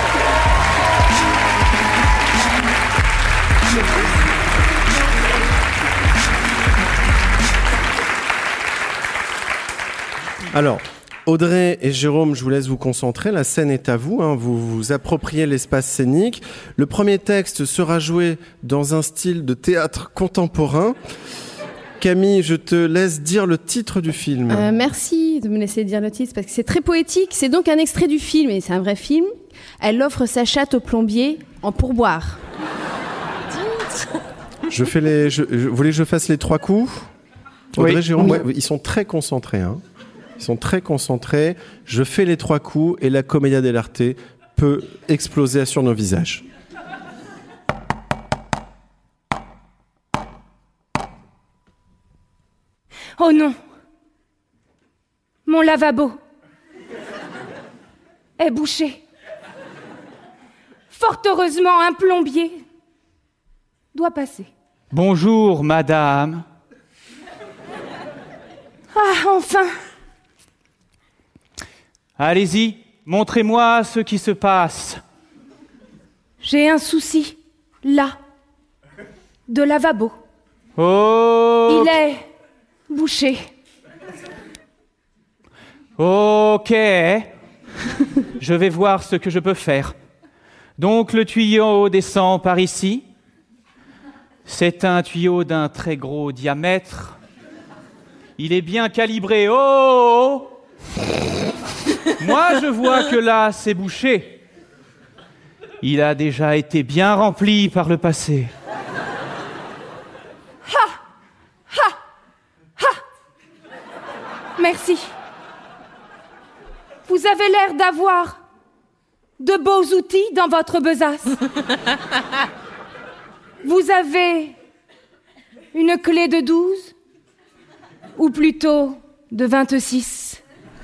Alors, Audrey et Jérôme, je vous laisse vous concentrer. La scène est à vous, hein. Vous vous appropriez l'espace scénique. Le premier texte sera joué dans un style de théâtre contemporain. Camille, je te laisse dire le titre du film. Merci de me laisser dire le titre parce que c'est très poétique. C'est donc un extrait du film et c'est un vrai film. Elle offre sa chatte au plombier en pourboire. Vous voulez que je fasse les 3 coups? Audrey, Jérôme, ouais, ils sont très concentrés. Hein. Ils sont très concentrés. Je fais les 3 coups et la commedia dell'arte peut exploser sur nos visages. Oh non! Mon lavabo est bouché. Fort heureusement, un plombier doit passer. Bonjour, madame. Ah, enfin! Allez-y, montrez-moi ce qui se passe. J'ai un souci, là, de lavabo. Oh! Il est bouché. Ok. Je vais voir ce que je peux faire. Donc le tuyau descend par ici. C'est un tuyau d'un très gros diamètre. Il est bien calibré. Oh! Moi, je vois que là, c'est bouché. Il a déjà été bien rempli par le passé. Merci. Vous avez l'air d'avoir de beaux outils dans votre besace. Vous avez une clé de 12 ou plutôt de 26.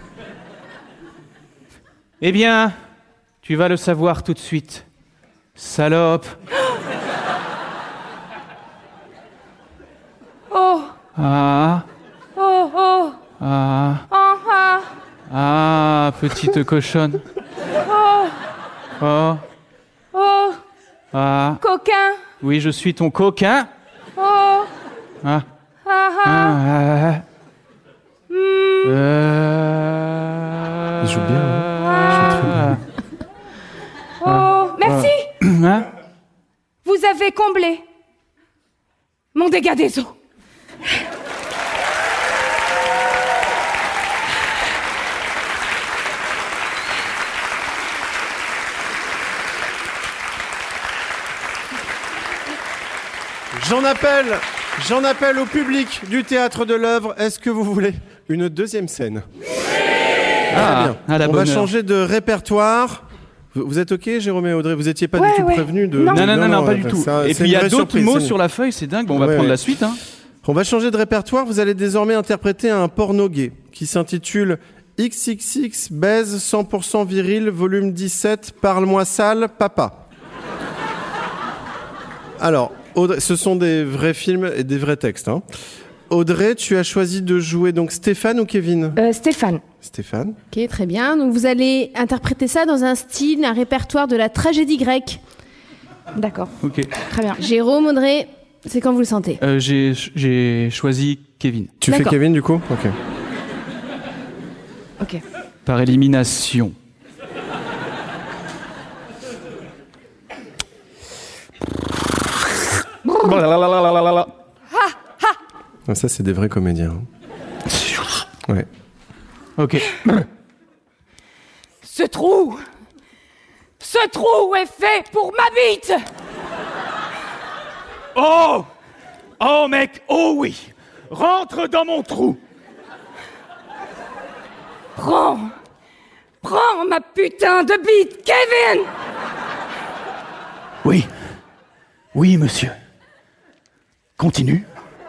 Eh bien, tu vas le savoir tout de suite, salope. Oh. Ah. Oh, oh. Ah. Oh, ah. Ah, petite cochonne. Oh. Oh. Oh. Ah. Coquin. Oui, je suis ton coquin. Oh. Ah. Ah, ah. Il joue bien, hein. Oh, merci. Hein? Vous avez comblé mon dégât des eaux. J'en appelle au public du Théâtre de l'Œuvre. Est-ce que vous voulez une deuxième scène? Ah, très bien. On va changer de répertoire. Vous êtes OK, Jérôme et Audrey? Vous n'étiez pas du tout prévenus de... Non, pas du tout. Et puis il y a d'autres mots sur la feuille, c'est dingue. Bon, on va prendre la suite. Hein. On va changer de répertoire. Vous allez désormais interpréter un porno gay qui s'intitule XXX Baise 100% viril, volume 17, Parle-moi sale, papa. Alors, Audrey, ce sont des vrais films et des vrais textes. Hein. Audrey, tu as choisi de jouer donc Stéphane ou Kevin ? Stéphane. Stéphane. Ok, très bien. Donc vous allez interpréter ça dans un style, un répertoire de la tragédie grecque. D'accord. Ok. Très bien. Jérôme, Audrey, c'est quand vous le sentez. J'ai choisi Kevin. Tu fais Kevin du coup ? Ok. Ok. Par élimination. Ça, c'est des vrais comédiens. Ouais. Ok. Ce trou est fait pour ma bite. Oh mec, oh oui. Rentre dans mon trou. Prends ma putain de bite, Kevin. Oui, monsieur. Continue.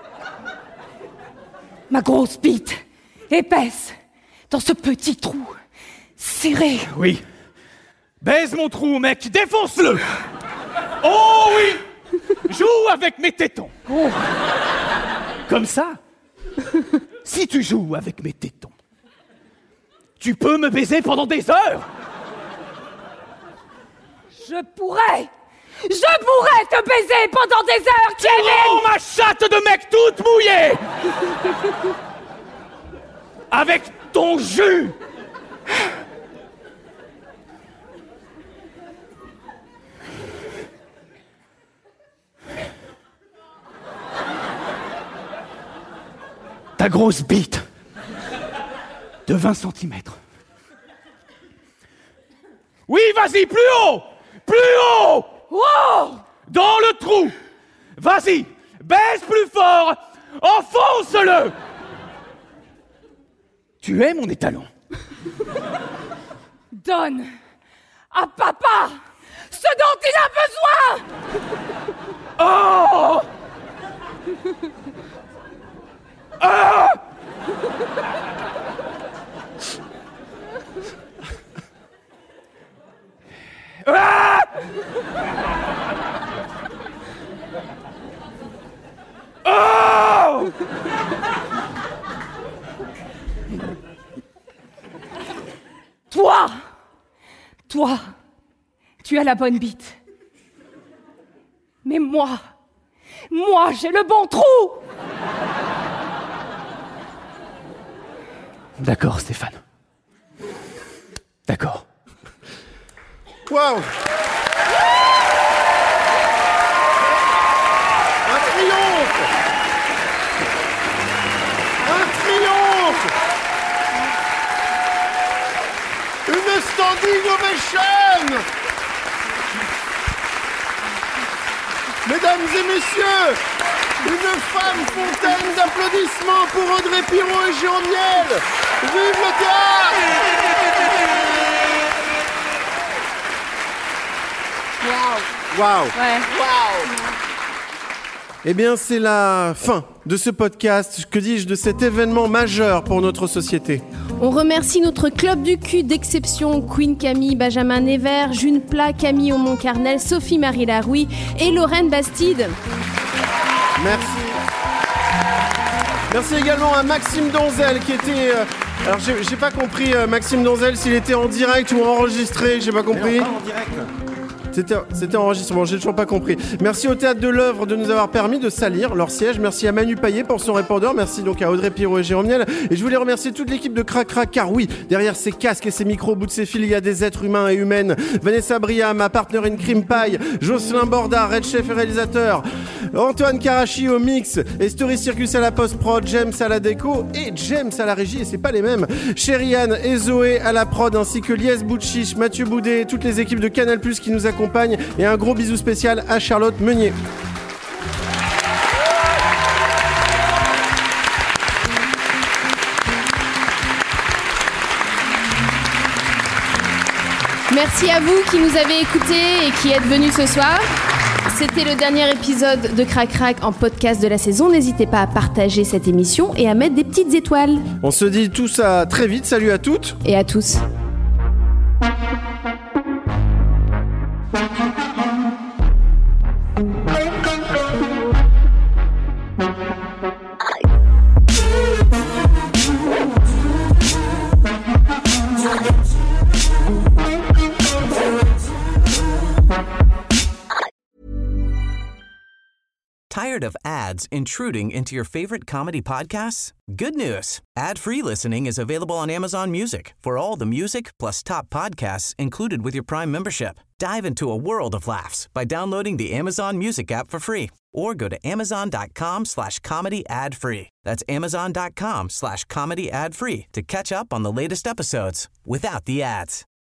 Ma grosse bite, épaisse, dans ce petit trou, serré. Oui. Baise mon trou, mec, défonce-le. Oh oui. Joue avec mes tétons. Oh. Comme ça, si tu joues avec mes tétons, tu peux me baiser pendant des heures. Je pourrais te baiser pendant des heures, Kevin. Oh, ma chatte de mec toute mouillée. Avec ton jus. Ta grosse bite de 20 cm. Oui, vas-y, plus haut. Plus haut. Wow. Dans le trou. Vas-y, baisse plus fort. Enfonce-le. Tu es mon étalon. Donne à papa ce dont il a besoin. Oh. Ah. Ah. Oh. Toi, tu as la bonne bite. Mais moi, j'ai le bon trou. D'accord, Stéphane. D'accord. Waouh! Un triomphe! Un triomphe! Une standing ovation! Mesdames et messieurs, une femme fontaine d'applaudissements pour Audrey Pirot et Jérôme Niel! Vive le théâtre! Waouh! Ouais. Eh bien, c'est la fin de ce podcast, que dis-je, de cet événement majeur pour notre société. On remercie notre club du cul d'exception, Queen Camille, Benjamin Nevers, June Plat, Camille Aumont-Carnel, Sophie-Marie Larouille et Lorraine Bastide. Merci. Merci également à Maxime Donzel qui était... alors j'ai pas compris, Maxime Donzel, s'il était en direct ou enregistré, j'ai pas compris. Non, pas en direct. C'était enregistrement, j'ai toujours pas compris. Merci au Théâtre de l'Œuvre de nous avoir permis de salir leur siège. Merci à Manu Payet pour son répondeur. Merci donc à Audrey Pirot et Jérôme Niel. Et je voulais remercier toute l'équipe de Crac Crac, car oui, derrière ces casques et ces micros, au bout de ces fils, il y a des êtres humains et humaines. Vanessa Bria, ma partner in crime pie, Jocelyn Borda, Red Chef et réalisateur, Antoine Karachi au mix, et Story Circus à la post-prod, James à la déco et James à la régie, et c'est pas les mêmes. Chériane et Zoé à la prod, ainsi que Lies Bouchiche, Mathieu Boudet, toutes les équipes de Canal+ qui nous accompagnent, et un gros bisou spécial à Charlotte Meunier. Merci à vous qui nous avez écoutés et qui êtes venus ce soir. C'était le dernier épisode de Crac Crac en podcast de la saison. N'hésitez pas à partager cette émission et à mettre des petites étoiles. On se dit tous à très vite. Salut à toutes et à tous. Thank you. Tired of ads intruding into your favorite comedy podcasts? Good news. Ad-free listening is available on Amazon Music for all the music plus top podcasts included with your Prime membership. Dive into a world of laughs by downloading the Amazon Music app for free or go to amazon.com/comedy ad-free. That's amazon.com/comedy ad-free to catch up on the latest episodes without the ads.